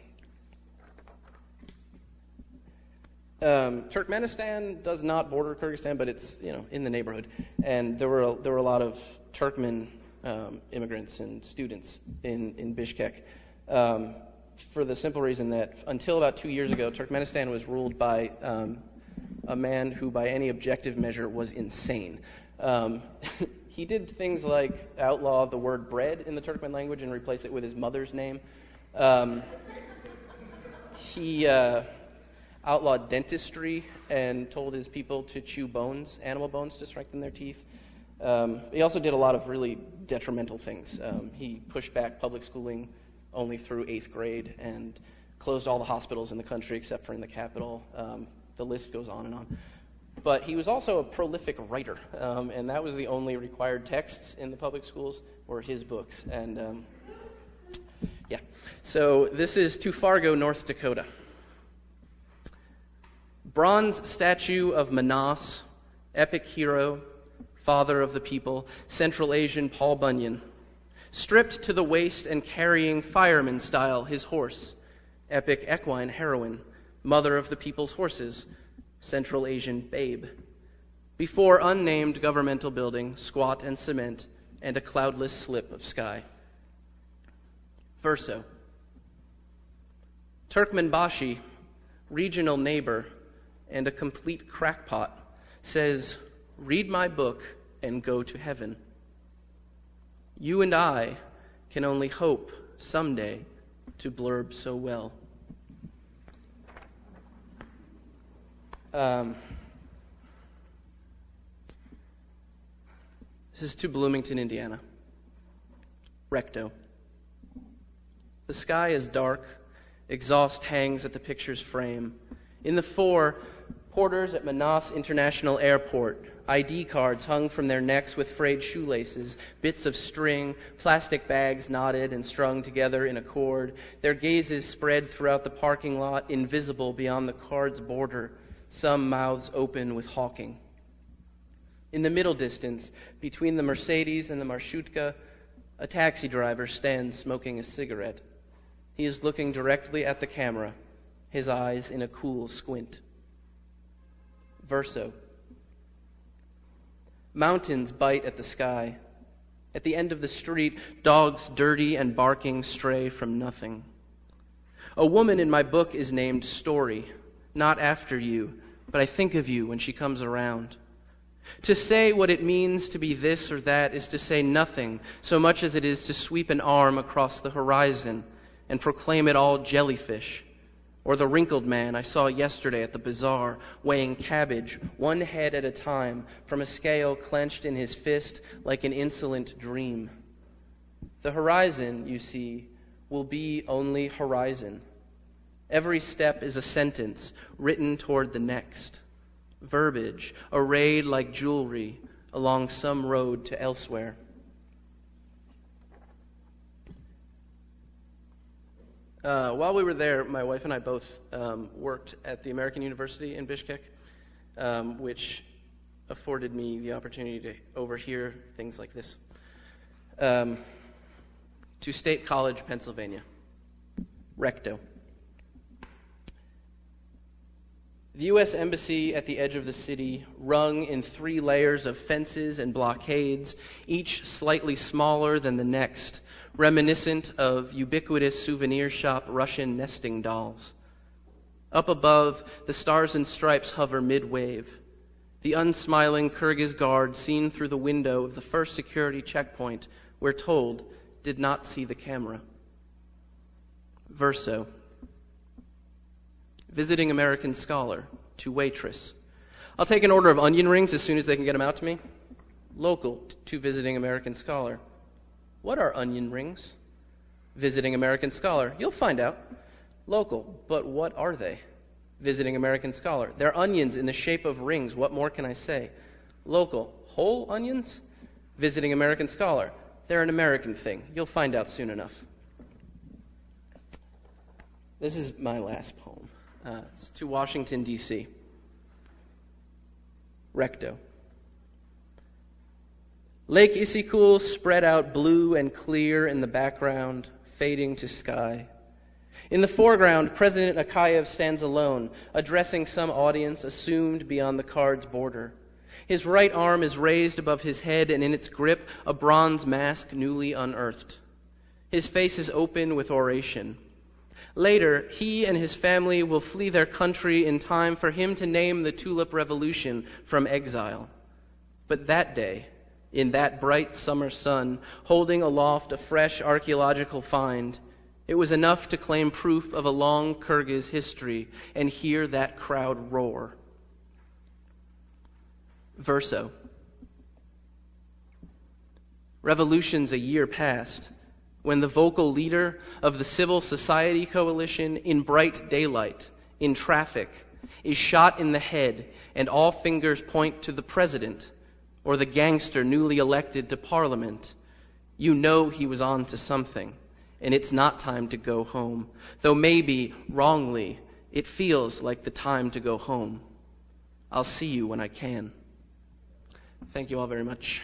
Turkmenistan does not border Kyrgyzstan, but it's in the neighborhood, and there were a lot of Turkmen immigrants and students in Bishkek, for the simple reason that until about 2 years ago, Turkmenistan was ruled by a man who, by any objective measure, was insane. He did things like outlaw the word bread in the Turkmen language and replace it with his mother's name. He outlawed dentistry and told his people to chew bones, animal bones, to strengthen their teeth. He also did a lot of really detrimental things. He pushed back public schooling only through 8th grade and closed all the hospitals in the country except for in the capital. The list goes on and on. But he was also a prolific writer, and that was the only required texts in the public schools were his books. And so this is to Fargo, North Dakota. Bronze statue of Manas, epic hero, father of the people, Central Asian Paul Bunyan. Stripped to the waist and carrying fireman style his horse, epic equine heroine, mother of the people's horses, Central Asian babe. Before unnamed governmental building, squat and cement, and a cloudless slip of sky. Verso. Turkmenbashi, regional neighbor, and a complete crackpot, says, "Read my book and go to heaven." You and I can only hope someday to blurb so well. This is to Bloomington, Indiana. Recto. The sky is dark. Exhaust hangs at the picture's frame. In the fore, porters at Manas International Airport. ID cards hung from their necks with frayed shoelaces, bits of string, plastic bags knotted and strung together in a cord, their gazes spread throughout the parking lot, invisible beyond the card's border, some mouths open with hawking. In the middle distance, between the Mercedes and the Marshutka, a taxi driver stands smoking a cigarette. He is looking directly at the camera, his eyes in a cool squint. Verso. Mountains bite at the sky. At the end of the street, dogs dirty and barking stray from nothing. A woman in my book is named Story, not after you, but I think of you when she comes around. To say what it means to be this or that is to say nothing so much as it is to sweep an arm across the horizon and proclaim it all jellyfish, or the wrinkled man I saw yesterday at the bazaar weighing cabbage one head at a time from a scale clenched in his fist like an insolent dream. The horizon, you see, will be only horizon. Every step is a sentence written toward the next. Verbiage arrayed like jewelry along some road to elsewhere. While we were there, my wife and I both worked at the American University in Bishkek, which afforded me the opportunity to overhear things like this. To State College, Pennsylvania. Recto. The U.S. Embassy at the edge of the city, rung in 3 layers of fences and blockades, each slightly smaller than the next, reminiscent of ubiquitous souvenir shop Russian nesting dolls. Up above, the stars and stripes hover mid-wave. The unsmiling Kyrgyz guard seen through the window of the first security checkpoint, we're told, did not see the camera. Verso. Visiting American scholar, to waitress. I'll take an order of onion rings as soon as they can get them out to me. Local, to visiting American scholar. What are onion rings? Visiting American scholar. You'll find out. Local, but what are they? Visiting American scholar. They're onions in the shape of rings. What more can I say? Local, whole onions? Visiting American scholar. They're an American thing. You'll find out soon enough. This is my last poem. It's to Washington, D.C. Recto. Lake Issyk spread out blue and clear in the background, fading to sky. In the foreground, President Akayev stands alone, addressing some audience assumed beyond the card's border. His right arm is raised above his head, and in its grip, a bronze mask newly unearthed. His face is open with oration. Later, he and his family will flee their country in time for him to name the Tulip Revolution from exile. But that day, in that bright summer sun, holding aloft a fresh archaeological find, it was enough to claim proof of a long Kyrgyz history and hear that crowd roar. Verso. Revolutions a year past, when the vocal leader of the civil society coalition in bright daylight, in traffic, is shot in the head and all fingers point to the president or the gangster newly elected to parliament, you know he was on to something, and it's not time to go home. Though maybe, wrongly, it feels like the time to go home. I'll see you when I can. Thank you all very much.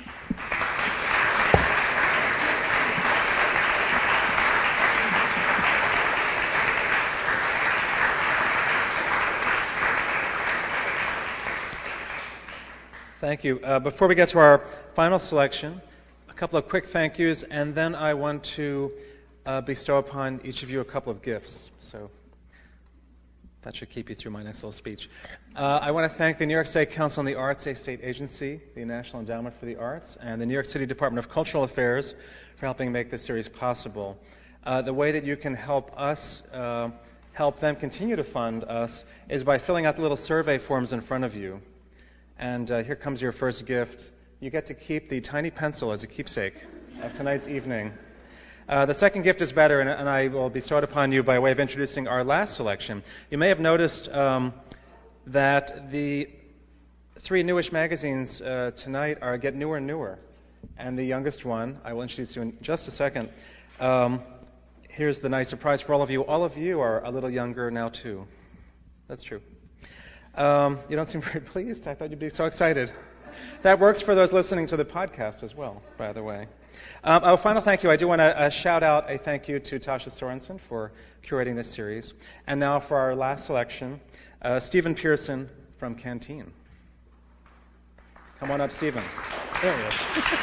Thank you. Before we get to our final selection, a couple of quick thank yous, and then I want to bestow upon each of you a couple of gifts. So that should keep you through my next little speech. I want to thank the New York State Council on the Arts, a state agency, the National Endowment for the Arts, and the New York City Department of Cultural Affairs for helping make this series possible. The way that you can help us help them continue to fund us is by filling out the little survey forms in front of you. And here comes your first gift. You get to keep the tiny pencil as a keepsake of tonight's evening. The second gift is better, and I will bestow it upon you by way of introducing our last selection. You may have noticed that the three newish magazines tonight get newer and newer. And the youngest one, I will introduce you in just a second. Here's the nice surprise for all of you. All of you are a little younger now, too. That's true. You don't seem very pleased. I thought you'd be so excited. That works for those listening to the podcast as well, by the way. A final thank you. I do want to shout out a thank you to Tasha Sorensen for curating this series. And now for our last selection, Stephen Pearson from Canteen. Come on up, Stephen. There he is.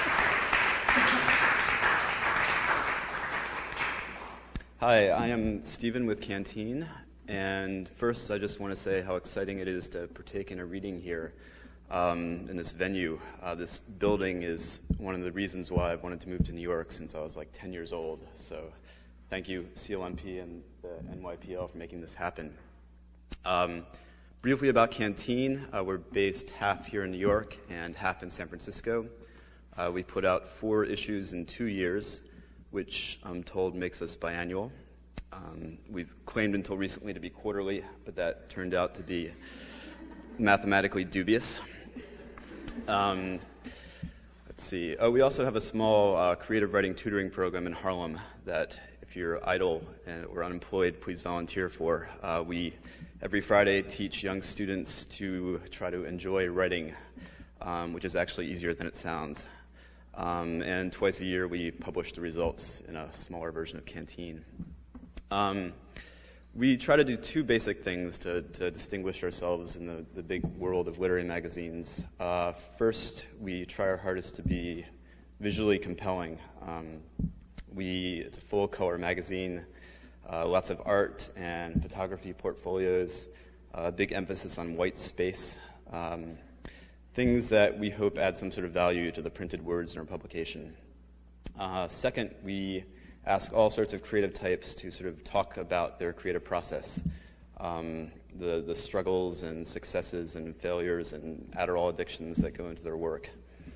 Hi, I am Stephen with Canteen. And first, I just want to say how exciting it is to partake in a reading here in this venue. This building is one of the reasons why I've wanted to move to New York since I was like 10 years old. So thank you, CLNP and the NYPL, for making this happen. Briefly about Canteen, we're based half here in New York and half in San Francisco. We put out 4 issues in 2 years, which I'm told makes us biannual. We've claimed until recently to be quarterly, but that turned out to be mathematically dubious. Let's see. We also have a small creative writing tutoring program in Harlem that if you're idle or unemployed, please volunteer for. We, every Friday, teach young students to try to enjoy writing, which is actually easier than it sounds. And twice a year, we publish the results in a smaller version of Canteen. We try to do 2 basic things to distinguish ourselves in the big world of literary magazines. First, we try our hardest to be visually compelling. It's a full-color magazine, lots of art and photography portfolios, big emphasis on white space, things that we hope add some sort of value to the printed words in our publication. Second, we ask all sorts of creative types to sort of talk about their creative process, the struggles and successes and failures and Adderall addictions that go into their work.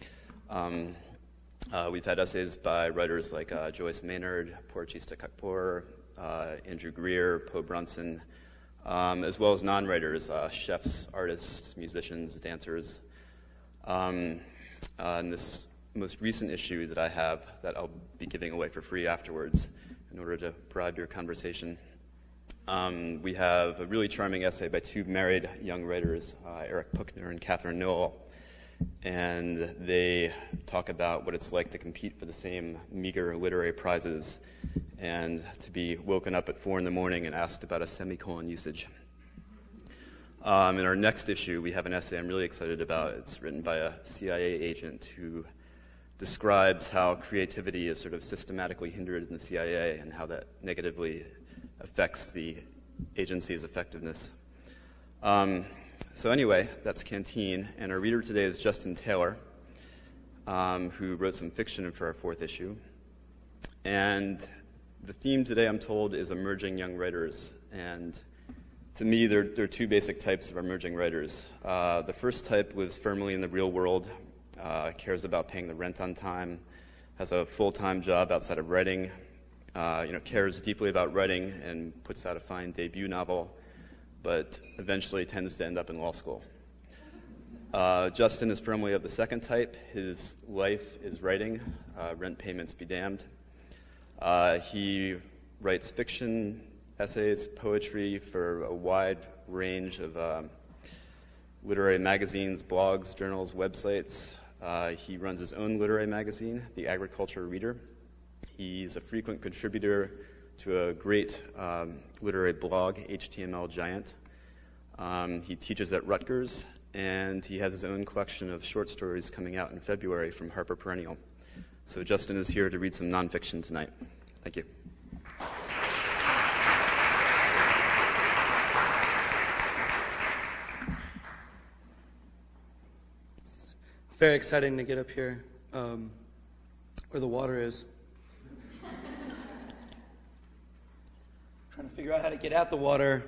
We've had essays by writers like Joyce Maynard, Purchista Kapoor, Andrew Greer, Poe Brunson, as well as non-writers, chefs, artists, musicians, dancers. In this most recent issue that I have that I'll be giving away for free afterwards in order to bribe your conversation. We have a really charming essay by 2 married young writers, Eric Puchner and Catherine Noel, and they talk about what it's like to compete for the same meager literary prizes and to be woken up at 4 a.m. and asked about a semicolon usage. In our next issue, we have an essay I'm really excited about. It's written by a CIA agent who describes how creativity is sort of systematically hindered in the CIA and how that negatively affects the agency's effectiveness. So anyway, that's Canteen, and our reader today is Justin Taylor, who wrote some fiction for our 4th issue. And the theme today, I'm told, is emerging young writers. And to me, there are 2 basic types of emerging writers. The first type lives firmly in the real world, cares about paying the rent on time, has a full-time job outside of writing, cares deeply about writing and puts out a fine debut novel, but eventually tends to end up in law school. Justin is firmly of the second type. His life is writing, rent payments be damned. He writes fiction, essays, poetry for a wide range of literary magazines, blogs, journals, websites. He runs his own literary magazine, The Agriculture Reader. He's a frequent contributor to a great literary blog, HTML Giant. He teaches at Rutgers and he has his own collection of short stories coming out in February from Harper Perennial. So Justin is here to read some nonfiction tonight. Thank you. It's very exciting to get up here where the water is. Trying to figure out how to get at the water.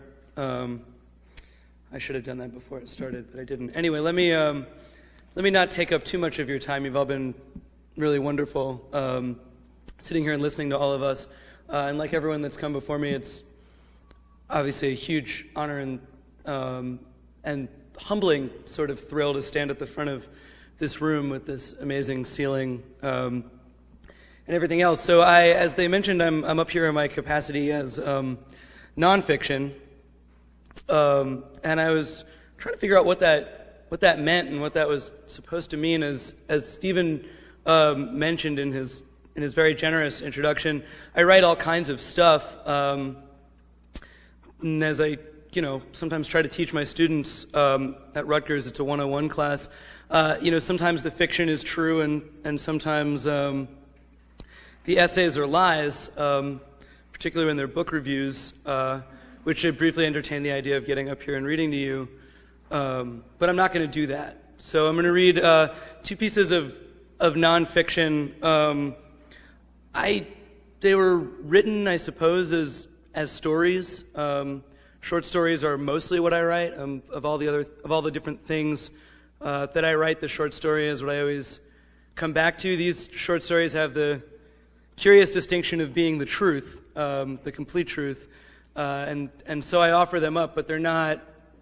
I should have done that before it started, but I didn't. Anyway, let me not take up too much of your time. You've all been really wonderful sitting here and listening to all of us. And like everyone that's come before me, it's obviously a huge honor and humbling sort of thrill to stand at the front of this room with this amazing ceiling and everything else. So as they mentioned, I'm up here in my capacity as nonfiction. And I was trying to figure out what that meant and what that was supposed to mean. As Stephen mentioned in his very generous introduction, I write all kinds of stuff. And as I sometimes try to teach my students at Rutgers, it's a 101 class. Sometimes the fiction is true, and sometimes the essays are lies, particularly when they're book reviews. Which I briefly entertained the idea of getting up here and reading to you. But I'm not going to do that. So I'm going to read two pieces of nonfiction. They were written, I suppose, as stories. Short stories are mostly what I write. Of all the different things that I write, the short story is what I always come back to. These short stories have the curious distinction of being the truth, the complete truth. And so I offer them up, but they're not,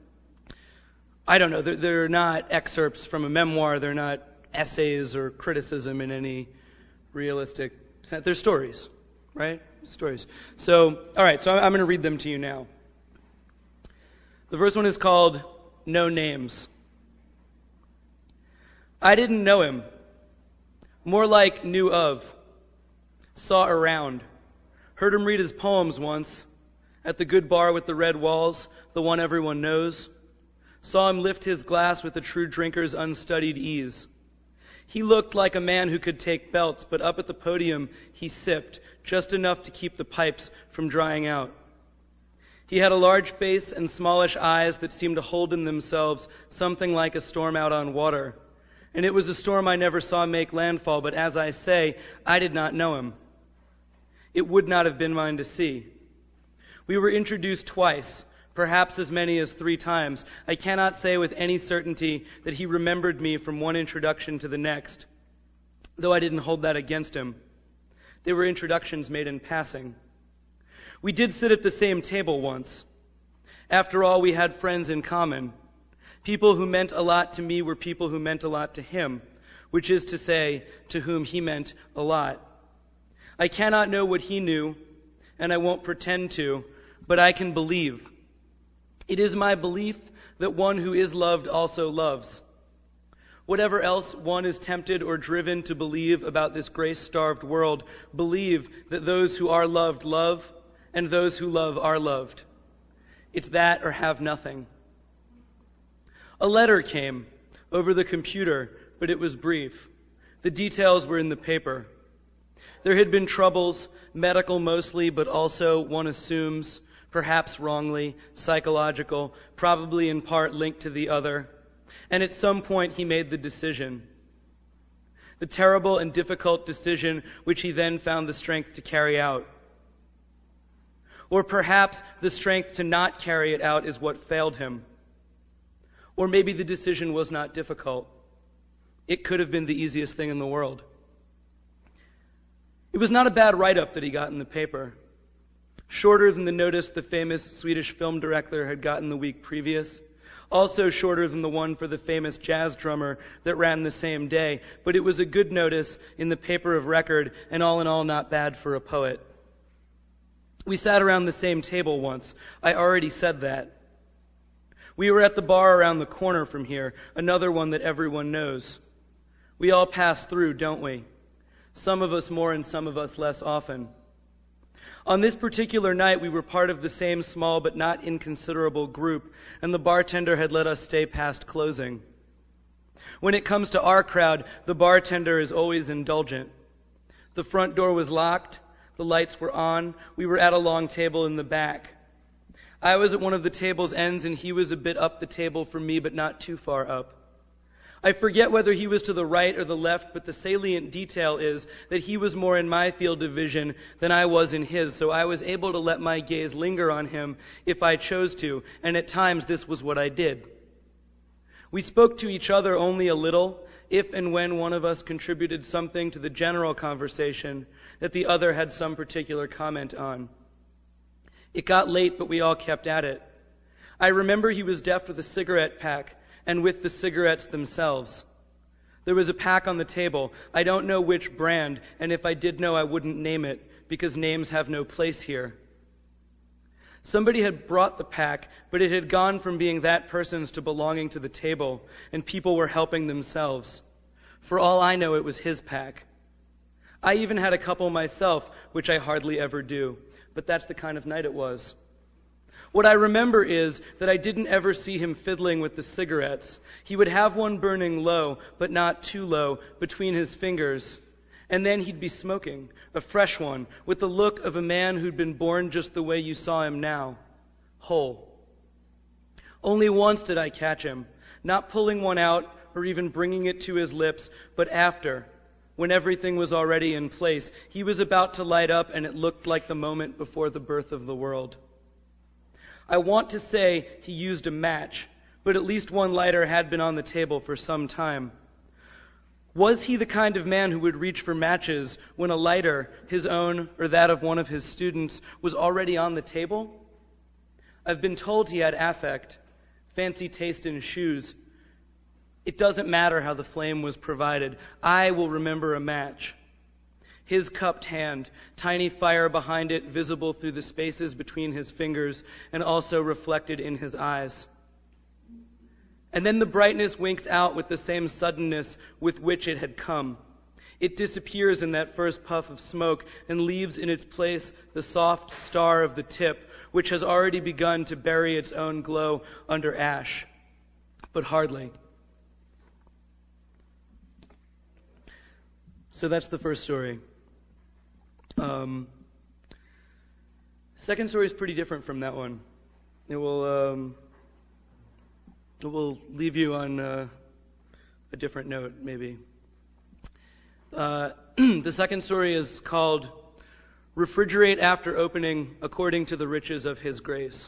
they're not excerpts from a memoir. They're not essays or criticism in any realistic sense. They're stories, right? Stories. So, all right, so I'm going to read them to you now. The first one is called No Names. I didn't know him. More like knew of. Saw around. Heard him read his poems once. At the good bar with the red walls, the one everyone knows. Saw him lift his glass with a true drinker's unstudied ease. He looked like a man who could take belts, but up at the podium he sipped, just enough to keep the pipes from drying out. He had a large face and smallish eyes that seemed to hold in themselves something like a storm out on water. And it was a storm I never saw make landfall, but as I say, I did not know him. It would not have been mine to see. We were introduced twice, perhaps as many as 3 times. I cannot say with any certainty that he remembered me from one introduction to the next, though I didn't hold that against him. They were introductions made in passing. We did sit at the same table once. After all, we had friends in common. People who meant a lot to me were people who meant a lot to him, which is to say, to whom he meant a lot. I cannot know what he knew, and I won't pretend to, but I can believe. It is my belief that one who is loved also loves. Whatever else one is tempted or driven to believe about this grace-starved world, believe that those who are loved love, and those who love are loved. It's that or have nothing. A letter came over the computer, but it was brief. The details were in the paper. There had been troubles, medical mostly, but also, one assumes, perhaps wrongly, psychological, probably in part linked to the other. And at some point he made the decision. The terrible and difficult decision which he then found the strength to carry out. Or perhaps the strength to not carry it out is what failed him. Or maybe the decision was not difficult. It could have been the easiest thing in the world. It was not a bad write-up that he got in the paper. Shorter than the notice the famous Swedish film director had gotten the week previous. Also shorter than the one for the famous jazz drummer that ran the same day. But it was a good notice in the paper of record, and all in all not bad for a poet. We sat around the same table once. I already said that. We were at the bar around the corner from here, another one that everyone knows. We all pass through, don't we? Some of us more and some of us less often. On this particular night, we were part of the same small but not inconsiderable group, and the bartender had let us stay past closing. When it comes to our crowd, the bartender is always indulgent. The front door was locked, the lights were on, we were at a long table in the back. I was at one of the table's ends, and he was a bit up the table from me, but not too far up. I forget whether he was to the right or the left, but the salient detail is that he was more in my field of vision than I was in his, so I was able to let my gaze linger on him if I chose to, and at times this was what I did. We spoke to each other only a little, if and when one of us contributed something to the general conversation that the other had some particular comment on. It got late, but we all kept at it. I remember he was deft with a cigarette pack, and with the cigarettes themselves. There was a pack on the table. I don't know which brand, and if I did know, I wouldn't name it, because names have no place here. Somebody had brought the pack, but it had gone from being that person's to belonging to the table, and people were helping themselves. For all I know, it was his pack. I even had a couple myself, which I hardly ever do, but that's the kind of night it was. What I remember is that I didn't ever see him fiddling with the cigarettes. He would have one burning low, but not too low, between his fingers. And then he'd be smoking, a fresh one, with the look of a man who'd been born just the way you saw him now, whole. Only once did I catch him, not pulling one out or even bringing it to his lips, but after, when everything was already in place. He was about to light up, and it looked like the moment before the birth of the world. I want to say he used a match, but at least one lighter had been on the table for some time. Was he the kind of man who would reach for matches when a lighter, his own or that of one of his students, was already on the table? I've been told he had affect, fancy taste in shoes. It doesn't matter how the flame was provided. I will remember a match. His cupped hand, tiny fire behind it, visible through the spaces between his fingers and also reflected in his eyes. And then the brightness winks out with the same suddenness with which it had come. It disappears in that first puff of smoke and leaves in its place the soft star of the tip, which has already begun to bury its own glow under ash. But hardly. So that's the first story. Second story is pretty different from that one. It will leave you on a different note, maybe. The second story is called Refrigerate After Opening According to the Riches of His Grace.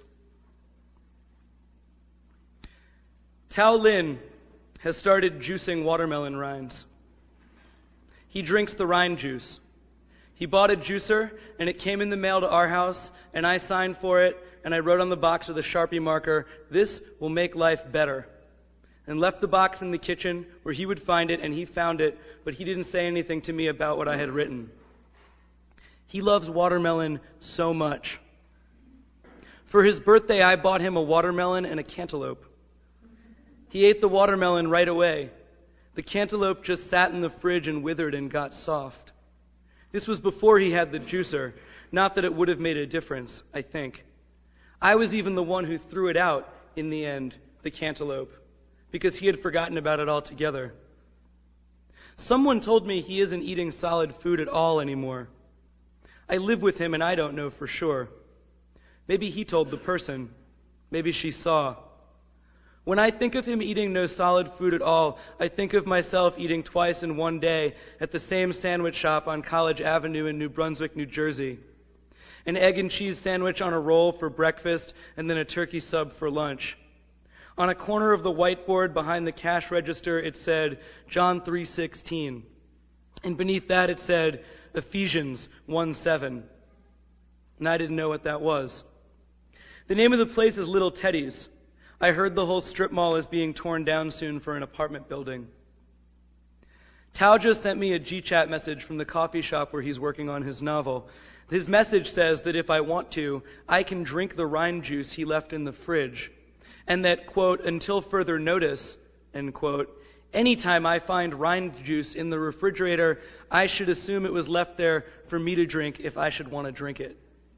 Tao Lin has started juicing watermelon rinds. He drinks the rind juice. He bought a juicer, and it came in the mail to our house, and I signed for it, and I wrote on the box with a Sharpie marker, "This will make life better," and left the box in the kitchen where he would find it, and he found it, but he didn't say anything to me about what I had written. He loves watermelon so much. For his birthday, I bought him a watermelon and a cantaloupe. He ate the watermelon right away. The cantaloupe just sat in the fridge and withered and got soft. This was before he had the juicer. Not that it would have made a difference, I think. I was even the one who threw it out in the end, the cantaloupe, because he had forgotten about it altogether. Someone told me he isn't eating solid food at all anymore. I live with him and I don't know for sure. Maybe he told the person. Maybe she saw. When I think of him eating no solid food at all, I think of myself eating twice in one day at the same sandwich shop on College Avenue in New Brunswick, New Jersey. An egg and cheese sandwich on a roll for breakfast and then a turkey sub for lunch. On a corner of the whiteboard behind the cash register, it said John 3:16. And beneath that it said Ephesians 1:7. And I didn't know what that was. The name of the place is Little Teddy's. I heard the whole strip mall is being torn down soon for an apartment building. Tao just sent me a GChat message from the coffee shop where he's working on his novel. His message says that if I want to, I can drink the rind juice he left in the fridge. And that, quote, until further notice, end quote, anytime I find rind juice in the refrigerator, I should assume it was left there for me to drink if I should want to drink it,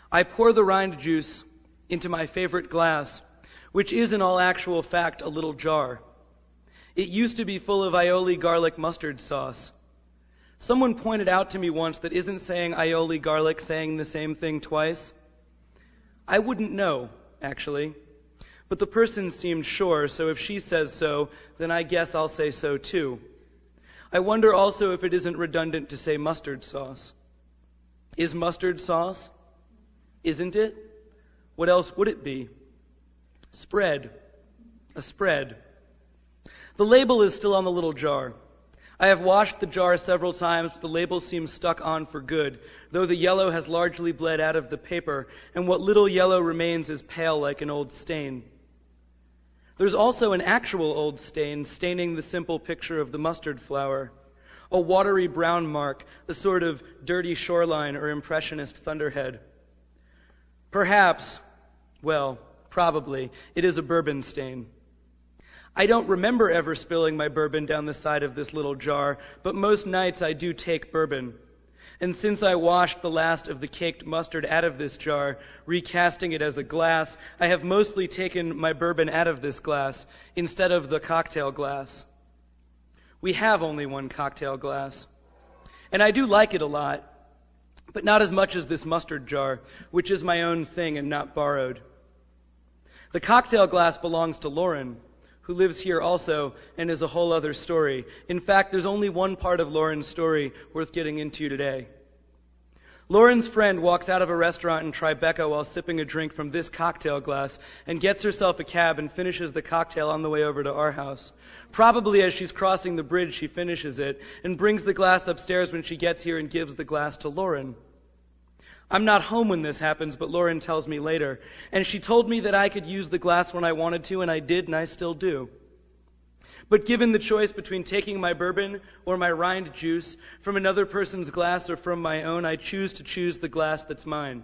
I pour the rind juice into my favorite glass, which is in all actual fact a little jar. It used to be full of aioli garlic mustard sauce. Someone pointed out to me once that isn't saying aioli garlic saying the same thing twice? I wouldn't know, actually. But the person seemed sure, so if she says so, then I guess I'll say so too. I wonder also if it isn't redundant to say mustard sauce. Is mustard sauce? Isn't it? What else would it be? Spread. A spread. The label is still on the little jar. I have washed the jar several times, but the label seems stuck on for good, though the yellow has largely bled out of the paper, and what little yellow remains is pale like an old stain. There's also an actual old stain staining the simple picture of the mustard flower, a watery brown mark, a sort of dirty shoreline or impressionist thunderhead. Perhaps, well, probably, it is a bourbon stain. I don't remember ever spilling my bourbon down the side of this little jar, but most nights I do take bourbon. And since I washed the last of the caked mustard out of this jar, recasting it as a glass, I have mostly taken my bourbon out of this glass instead of the cocktail glass. We have only one cocktail glass. And I do like it a lot, but not as much as this mustard jar, which is my own thing and not borrowed. The cocktail glass belongs to Lauren, who lives here also and is a whole other story. In fact, there's only one part of Lauren's story worth getting into today. Lauren's friend walks out of a restaurant in Tribeca while sipping a drink from this cocktail glass and gets herself a cab and finishes the cocktail on the way over to our house. Probably as she's crossing the bridge, she finishes it and brings the glass upstairs when she gets here and gives the glass to Lauren. I'm not home when this happens, but Lauren tells me later. And she told me that I could use the glass when I wanted to, and I did, and I still do. But given the choice between taking my bourbon or my rind juice from another person's glass or from my own, I choose to choose the glass that's mine.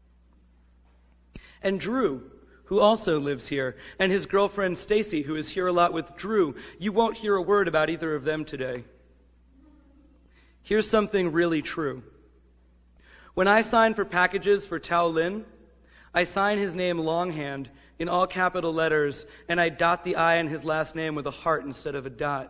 And Drew, who also lives here, and his girlfriend Stacy, who is here a lot with Drew, you won't hear a word about either of them today. Here's something really true. When I sign for packages for Tao Lin, I sign his name longhand in all capital letters, and I dot the I in his last name with a heart instead of a dot.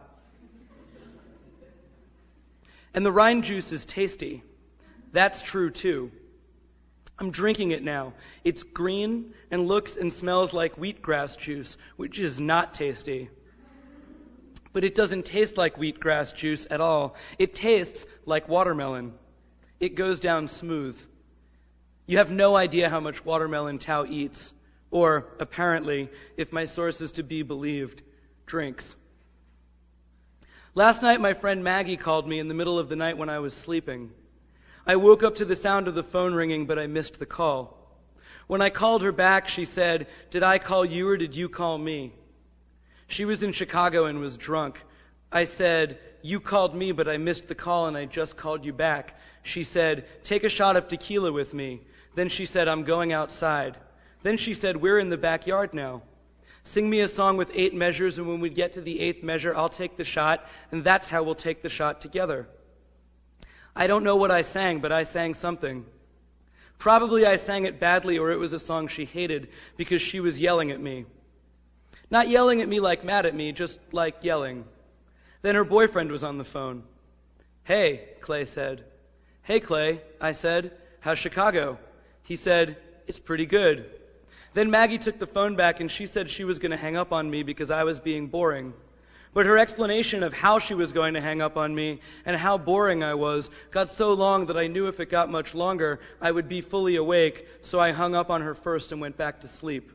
And the rind juice is tasty. That's true too. I'm drinking it now. It's green and looks and smells like wheatgrass juice, which is not tasty. But it doesn't taste like wheatgrass juice at all. It tastes like watermelon. It goes down smooth. You have no idea how much watermelon Tao eats, or, apparently, if my source is to be believed, drinks. Last night my friend Maggie called me in the middle of the night when I was sleeping. I woke up to the sound of the phone ringing, but I missed the call. When I called her back, she said, "Did I call you or did you call me?" She was in Chicago and was drunk. I said, "You called me, but I missed the call and I just called you back." She said, "Take a shot of tequila with me." Then she said, "I'm going outside." Then she said, "We're in the backyard now. Sing me a song with 8 measures, and when we get to the 8th measure, I'll take the shot, and that's how we'll take the shot together." I don't know what I sang, but I sang something. Probably I sang it badly, or it was a song she hated because she was yelling at me. Not yelling at me like mad at me, just like yelling. Then her boyfriend was on the phone. "Hey," Clay said. "Hey, Clay," I said. "How's Chicago?" He said, "It's pretty good." Then Maggie took the phone back and she said she was going to hang up on me because I was being boring. But her explanation of how she was going to hang up on me and how boring I was got so long that I knew if it got much longer, I would be fully awake, so I hung up on her first and went back to sleep.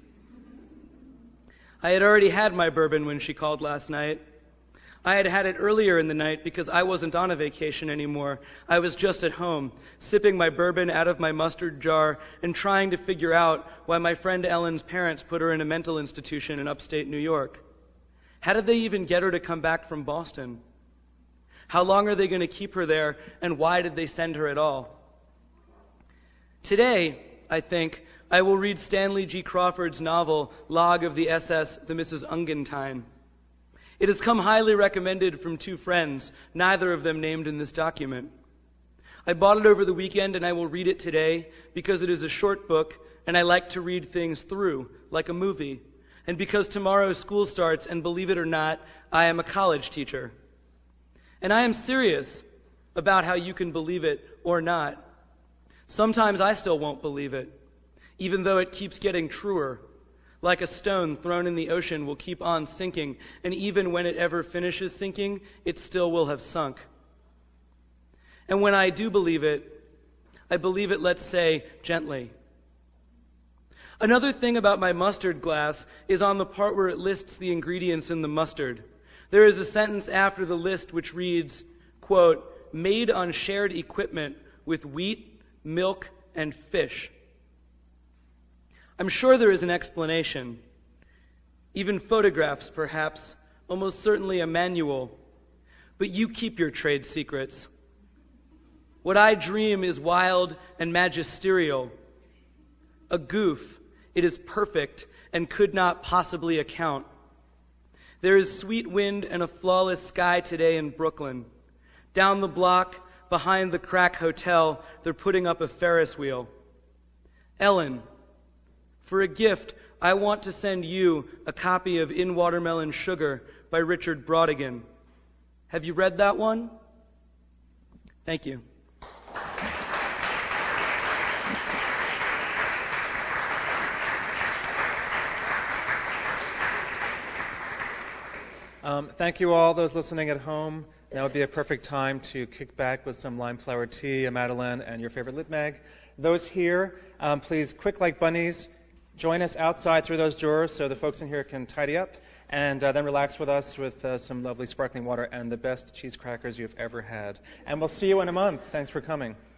I had already had my bourbon when she called last night. I had had it earlier in the night because I wasn't on a vacation anymore. I was just at home, sipping my bourbon out of my mustard jar and trying to figure out why my friend Ellen's parents put her in a mental institution in upstate New York. How did they even get her to come back from Boston? How long are they going to keep her there, and why did they send her at all? Today, I think, I will read Stanley G. Crawford's novel, Log of the SS, the Mrs. Ungetine. It has come highly recommended from 2 friends, neither of them named in this document. I bought it over the weekend and I will read it today because it is a short book and I like to read things through, like a movie. And because tomorrow school starts, and believe it or not, I am a college teacher. And I am serious about how you can believe it or not. Sometimes I still won't believe it, even though it keeps getting truer. Like a stone thrown in the ocean will keep on sinking, and even when it ever finishes sinking, it still will have sunk. And when I do believe it, I believe it, let's say, gently. Another thing about my mustard glass is on the part where it lists the ingredients in the mustard. There is a sentence after the list which reads, quote, made on shared equipment with wheat, milk, and fish. I'm sure there is an explanation. Even photographs, perhaps, almost certainly a manual. But you keep your trade secrets. What I dream is wild and magisterial. A goof. It is perfect and could not possibly account. There is sweet wind and a flawless sky today in Brooklyn. Down the block, behind the Crack Hotel, they're putting up a Ferris wheel. Ellen, for a gift, I want to send you a copy of In Watermelon Sugar by Richard Brautigan. Have you read that one? Thank you. Thank you all, those listening at home. Now would be a perfect time to kick back with some lime flower tea, a Madeleine, and your favorite lit mag. Those here, please, quick like bunnies, join us outside through those doors so the folks in here can tidy up, and then relax with us with some lovely sparkling water and the best cheese crackers you've ever had. And we'll see you in a month. Thanks for coming.